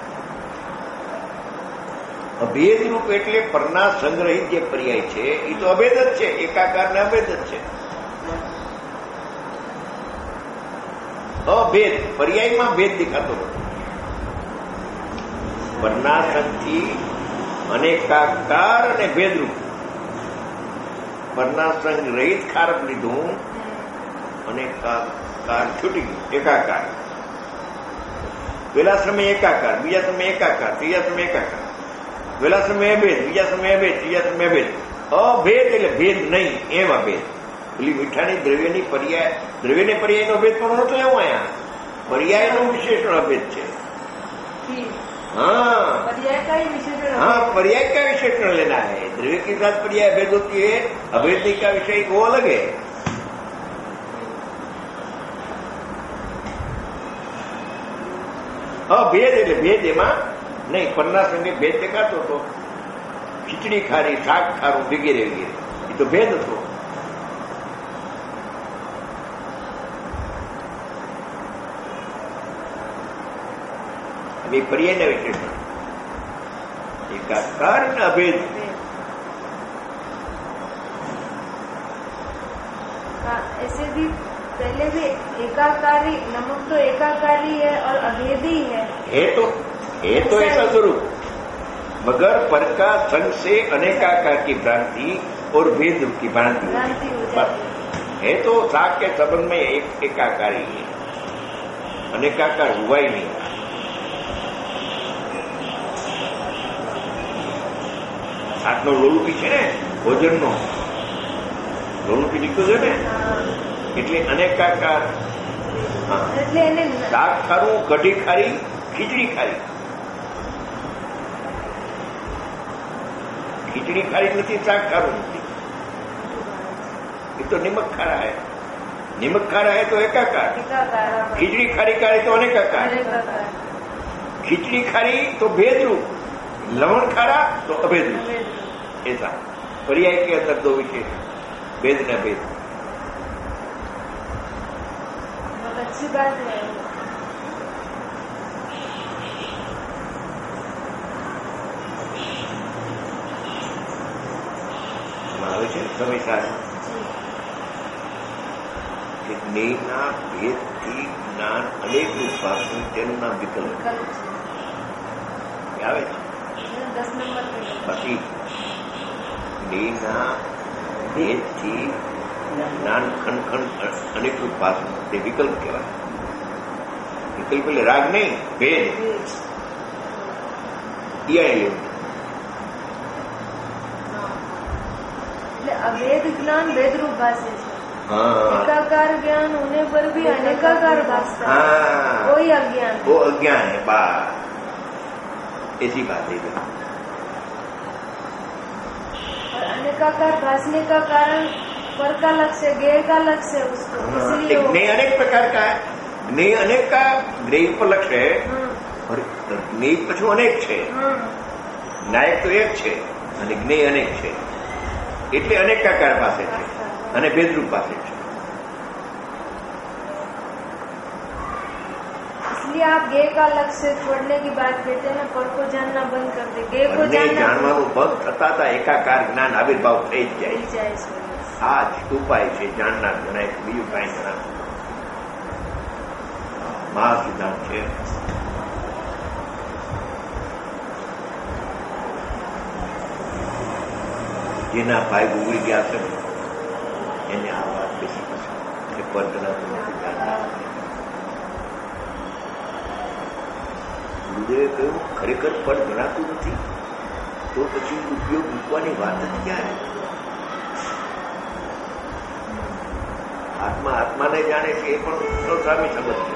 અભેદરૂપ એટલે પરના સંગ્રહિત જે પર્યાય છે એ તો અભેદ જ છે, એકાકાર ને અભેદ જ છે. અભેદ પર્યાયમાં ભેદ દેખાતો નથી. પરના સંઘથી અનેકાકાર અને ભેદરૂપ. પરના સંઘ રહિત કારક લીધું, અનેકાકાર છૂટી ગયું, એકાકાર. પેલા સમય એકાકાર, બીજા સમય એકાકાર, ત્રીજા સમય એકાકાર, પેલા સમય અભેદ, બીજા સમય અભેદ, ત્રીજા સમય અભેદ. અભેદ એટલે ભેદ નહીં, એમ અભેદ. પેલી મીઠાની દ્રવ્યની પર્યાયનો ભેદ પણ નતો લેવો. અહીંયા પર્યાયનું વિશેષણ અભેદ છે. हाँ पर्याय का विशेषण लेना है. द्रव्य के साथ पर्याय अभेद होती है, अभेद का विषय वो अलग है. અભેદ એટલે ભેદ એમાં નહીં. પરના સંગે ભેદ દેખાતો હતો. ખીચડી ખારી, શાક ખારું વગેરે વગેરે, એ તો ભેદ હતો. પર્યાયના વિશેષણ એકાકાર અને અભેદ. ऐसे भी पहले भी एकाकारी, नमक तो एकाकारी है और अभेदी है. है तो ऐसा स्वरूप, मगर पर का संग से अनेकाकार की भ्रांति और भेद की भ्रांति है. तो साग के संबंध में एकाकारी है, अनेकाकार हुआ ही नहीं. શાકનો લોલુપી છે ને, ભોજનનો લોલુપી નીકળ્યું છે ને, એટલે અનેકાકાર. શાક ખારું, કઢી ખારી, ખીચડી ખારી. ખીચડી ખારી નથી, શાક ખારું નથી. એ તો નિમક ખારા હૈ. નિમક ખારા હૈ તો એકાકાર. ખીચડી ખારી ખારી તો અનેકાકાર. खिचड़ी खारी तो भेद रूप, लवण खारा तो अभेद रूप. ऐसा पर्याय के अंदर दो विशेष, भेद न भेद. बहुत अच्छी बात है. આવે છે સમય સાથે જ્ઞેયના ભેદથી જ્ઞાન અનેક રૂપાનું તેનું નામ વિકલ્પ આવે છે. પછી જ્ઞેયના ભેદથી જ્ઞાન ખંડ અનેક રૂપાનું તે વિકલ્પ કહેવાય. વિકલ્પ એટલે રાગ નહીં, ભેદ. अभेद ज्ञान भेद रूप भाष्य है. एकाकार ज्ञान होने पर भी अनेकाकार भाषता है. कोई अज्ञान, वो अज्ञान है. बात ऐसी बात है. और अनेकाकार भाषने का कारण पर का लक्ष्य, ज्ञेय का लक्ष्य है उसको. ज्ञेय अनेक प्रकार का है. ज्ञेय अनेक का ज्ञेय पर लक्ष्य है और ज्ञेय पछू अनेक है. नायक तो एक है અને જ્ઞેય અનેક છે, એટલે અનેકાકાર પાસે છે અને ભેદરૂપ પાસે છે. इसलिए आप ज्ञेय का लक्ष्य छोड़ने की बात कहते हैं ना, पर को जानना बंद कर दे. ज्ञेय को જાણવાનું બંધ થતા હતા એકાકાર જ્ઞાન આવિર્ભાવ થઈ જ જાય. આ જ ઉપાય છે જાણનાર જણાય, બીજું કાંઈ જણાય. મહા સિદ્ધાંત છે. જેના ભાઈ ઉગડી ગયા છે એને આ વાત બેસી કે પદનાતું નથી જાણતા. ગુરુદેવે કહ્યું ખરેખર પદ ગણાતું નથી તો પછી ઉપયોગ મૂકવાની વાત જ ક્યારે? આત્મા આત્માને જાણે છે એ પણ સામી સંબંધ છે.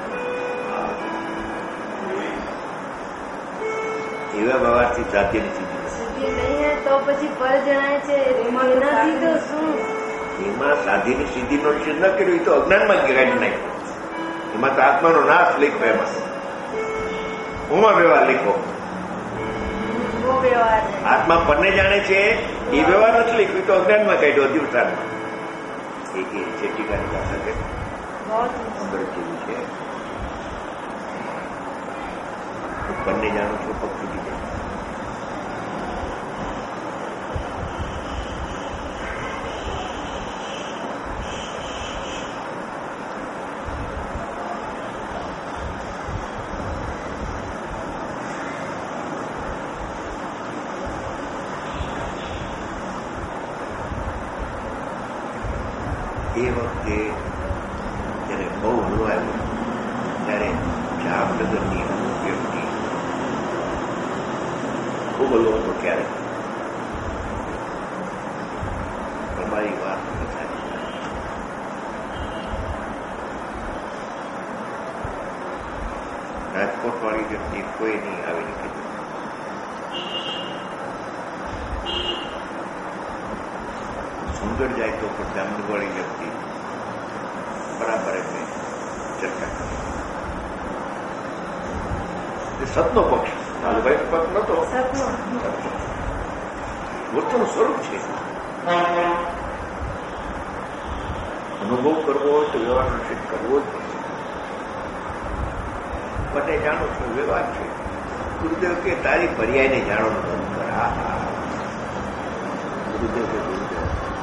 એવા વ્યવહારથી સાધ્ય નથી. નહીં હે તો પછી પર જણાય છે એનાથી તો શું? એમાં સાધીની સિદ્ધિનો નિષેધ ન કર્યો, એ તો અજ્ઞાનમાં કાઢી નાખ્યો. એમાં તો આત્માનો નાશ લખ્યો. એમાં ઉમા વ્યવહાર લખ્યો. આત્મા પરને જાણે છે એ વ્યવહાર નથી લખ્યો, તો અજ્ઞાનમાં કાઢ્યો. દિવસાનમાં એ છે ટીકાની ભાષા છે. बहुत અમૃત જેવું છે. બંને જાણો છો પગ તૂટી જાય. એ વખતે જ્યારે બહુ હલવાયું ત્યારે જામનગરની અમુક વ્યક્તિ ખૂબ હલવો હતો. ત્યારે તમારી વાત થાય રાજકોટ વાળી વ્યક્તિ કોઈ નહીં આવીને કીધું. સુંદર જાય તો પણ જામનગર વાળી વ્યક્તિ બરાબર એમને ચર્ચા કરી. સતનો પક્ષ લાલુભાઈ પક્ષ નતો, વસ્તુનું સ્વરૂપ છે. અનુભવ કરવો હોય તો વ્યવહાર નિશ્ચિત કરવો જ પડશે. મને જાણો છો વ્યવહાર છે. ગુરુદેવ કે તારી પર્યાયને જાણવાનું બંધ કર. ગુરુદેવ કે ગુરુદેવ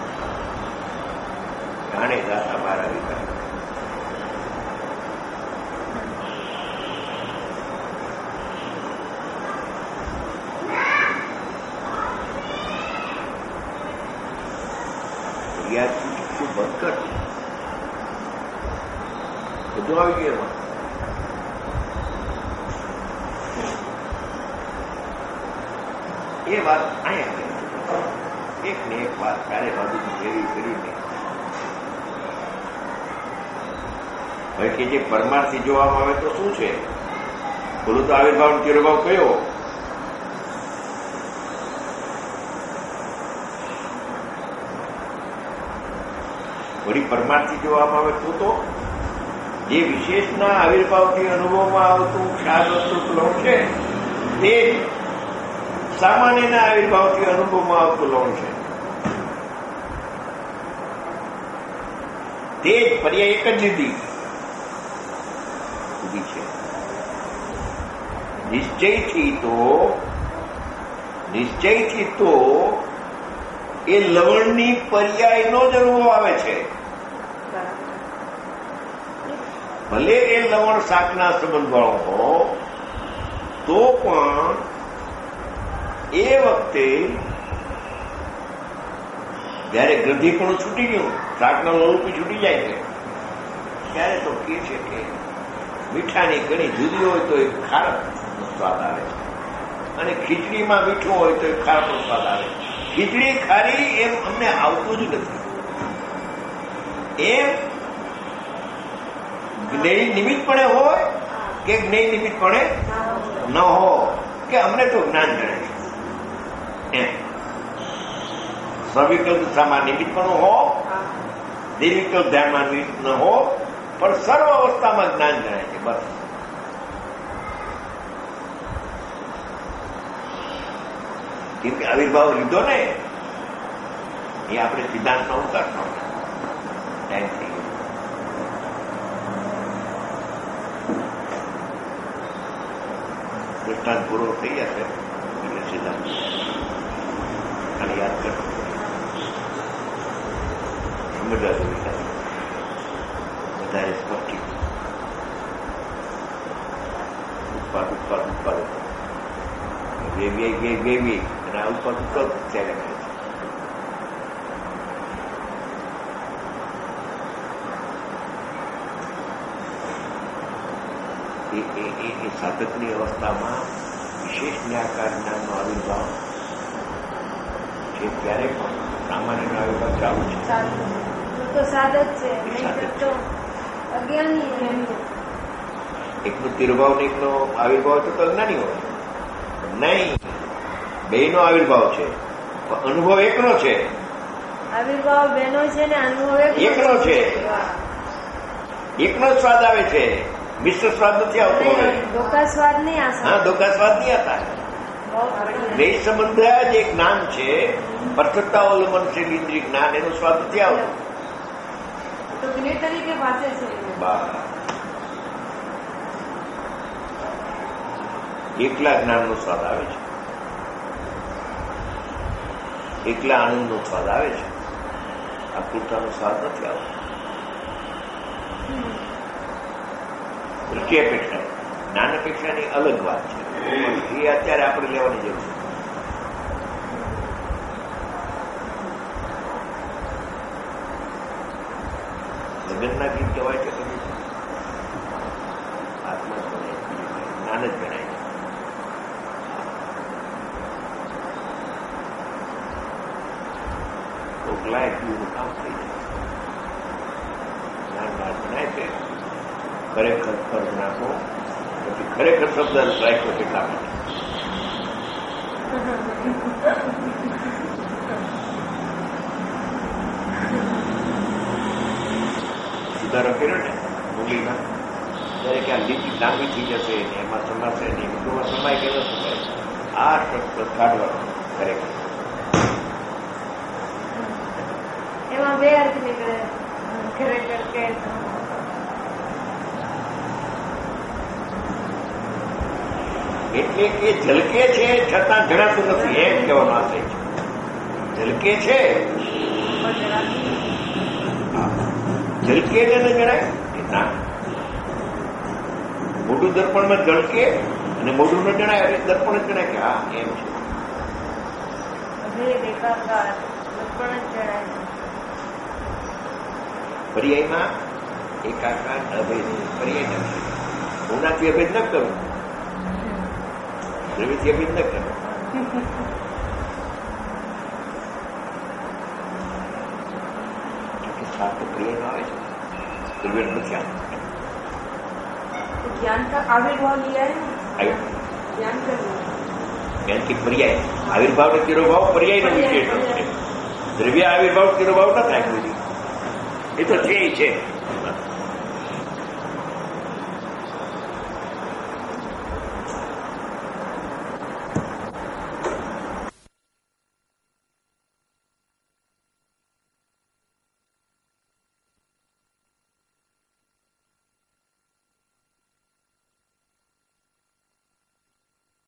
જાણે ગાતા બહાર આવી ગયા. શું બંધ કર, બધું આવી ગયું. એ વાત અહીંયા એક ને એક વાત ચારે બાજુ ફેરવી કરીને હવે કે જે પરમાર્થી જોવામાં આવે તો શું છે? બોલું તો આવિર્ભાવ તિરોભાવ કયો? વળી પરમાર્થી જોવામાં આવે તો જે વિશેષના આવિર્ભાવથી અનુભવમાં આવતું શાસ્ત્રોક્ત લૌણ છે તે સામાન્યના આવિર્ભાવથી અનુભવમાં આવતું લૌણ છે. તે જ પર્યાય એક જ લીધી ઉભી છે. નિશ્ચયથી તો એ લવણની પર્યાયનો જ અનુભવ આવે છે. ભલે એ લવણ શાકના સંબંધવાળો હો તો પણ એ વખતે જયારે ગ્રંથિપણું છૂટી ગયું, શાકના લોલપી છૂટી જાય છે, ત્યારે તો કહે છે કે મીઠાની ઘણી જુદી હોય તો એ ખારકનો સ્વાદ આવે છે, અને ખીચડીમાં મીઠું હોય તો એ ખારકનો સ્વાદ આવે. ખીચડી ખારી એમ અમને આવતું જ નથી. એમ જ્ઞેય નિમિત્તપણે હોય કે જ્ઞેય નિમિત્તપણે ન હોય કે અમને તો જ્ઞાન જણાય છે. એમ સવિકલ્પ સામા નિમિત્તપણું હો, નિર્વિકલ્પ ધ્યાનમાં નિમિત્ત ન હો, પણ સર્વ અવસ્થામાં જ્ઞાન જણાય છે. બસ કેમ કે આવિર્ભાવ લીધો ને એ આપણે સિદ્ધાંતનો ઉતારનો ટાઈમ થઈ ગયો. દૃષ્ટાંત પૂરો થઈ જશે એટલે સિદ્ધાંત અને યાદ કરો સમજવા જેવી થાય વધારે સ્પષ્ટ ઉત્પાદ વેવી અને આ ઉપર ચાલ્યા કરે છે. એ સાધકની અવસ્થામાં વિશેષ ન્યાકાર જ્ઞાનનો આવિર્ભાવ છે. ત્યારે પણ સામાન્ય આવિર્ભાવ ચાલુ છે. તો સાધક છે, તો અજ્ઞાની. એકનો તિરુભાવ ને એકનો આવિર્ભાવ તો અજ્ઞાની હોય નહીં. બેનો આવિર્ભાવ છે, અનુભવ એકનો છે. આવિર્ભાવ બેનો છે ને અનુભવ એકનો છે. એકનો સ્વાદ આવે છે, મિશ્ર સ્વાદ નથી આવતો. ધોકા સ્વાદ નહીં આવતો. હા, ધોકા સ્વાદ નહીં આવતા. બે સંબંધ જે જ્ઞાન છે, પરફેક્ટાવલંબન છે, ઇન્દ્રિય જ્ઞાન, એનો સ્વાદ નથી આવતો. તો જ્ઞેય તરીકે ભાષે છે. એકલા જ્ઞાનનો સ્વાદ આવે છે, એકલા આનંદનો સ્વાદ આવે છે, આકૃતાનો સ્વાદ નથી આવતો. દ્રષ્ટિ અપેક્ષા જ્ઞાન અપેક્ષાની અલગ વાત છે, એ અત્યારે આપણે લેવાની જરૂર છે. લગ્નના ગીત કહેવાય છે કદી આત્મા જ ગણાય, જ્ઞાન જ ગણાય છે. તો લાય પીવું કામ થઈ જાય. જ્ઞાન બહાર ગણાય છે. ખરેખર ફર્જ નાખો પછી ખરેખર શબ્દ રાખ્યો કેટલા માટે સુધારો કર્યો ને મૂલીમાં ત્યારે કે આ લીટી લાંબી થઈ જશે ને એમાં સમાશે ને બધું સમાય કે ન સમાય. આ શબ્દ કાઢવાનો ખરેખર એમાં બે અર્થ નીકળે ખરેખર કે એટલે કે ઝલકે છે છતાં જણાતું નથી એમ કહેવાનો આશય છે. ઝલકે છે ઝલકે ને ન જણાય ના. મોઢું દર્પણમાં ઝલકે અને મોઢું ન જણાય એટલે દર્પણ જ જણાય કે હા એમ છે. પર્યાયમાં એકાકાર અભેદ પર્યાય નથી. ઉનાથી અભેદ ન કરું, દ્રવ્યથી અભેદ ન કરો. શાસ્ત્ર પર્યાયમાં આવે છે, દ્રવ્ય નથી આવતું. ज्ञान का आविर्भाव लिया है, ज्ञान का જ્ઞાનથી પર્યાય આવિર્ભાવ ને તિરોભાવ પર્યાય નો વિશેષ છે. દ્રવ્ય આવિર્ભાવ તિરોભાવ ન થાય કોઈ, એ તો છે.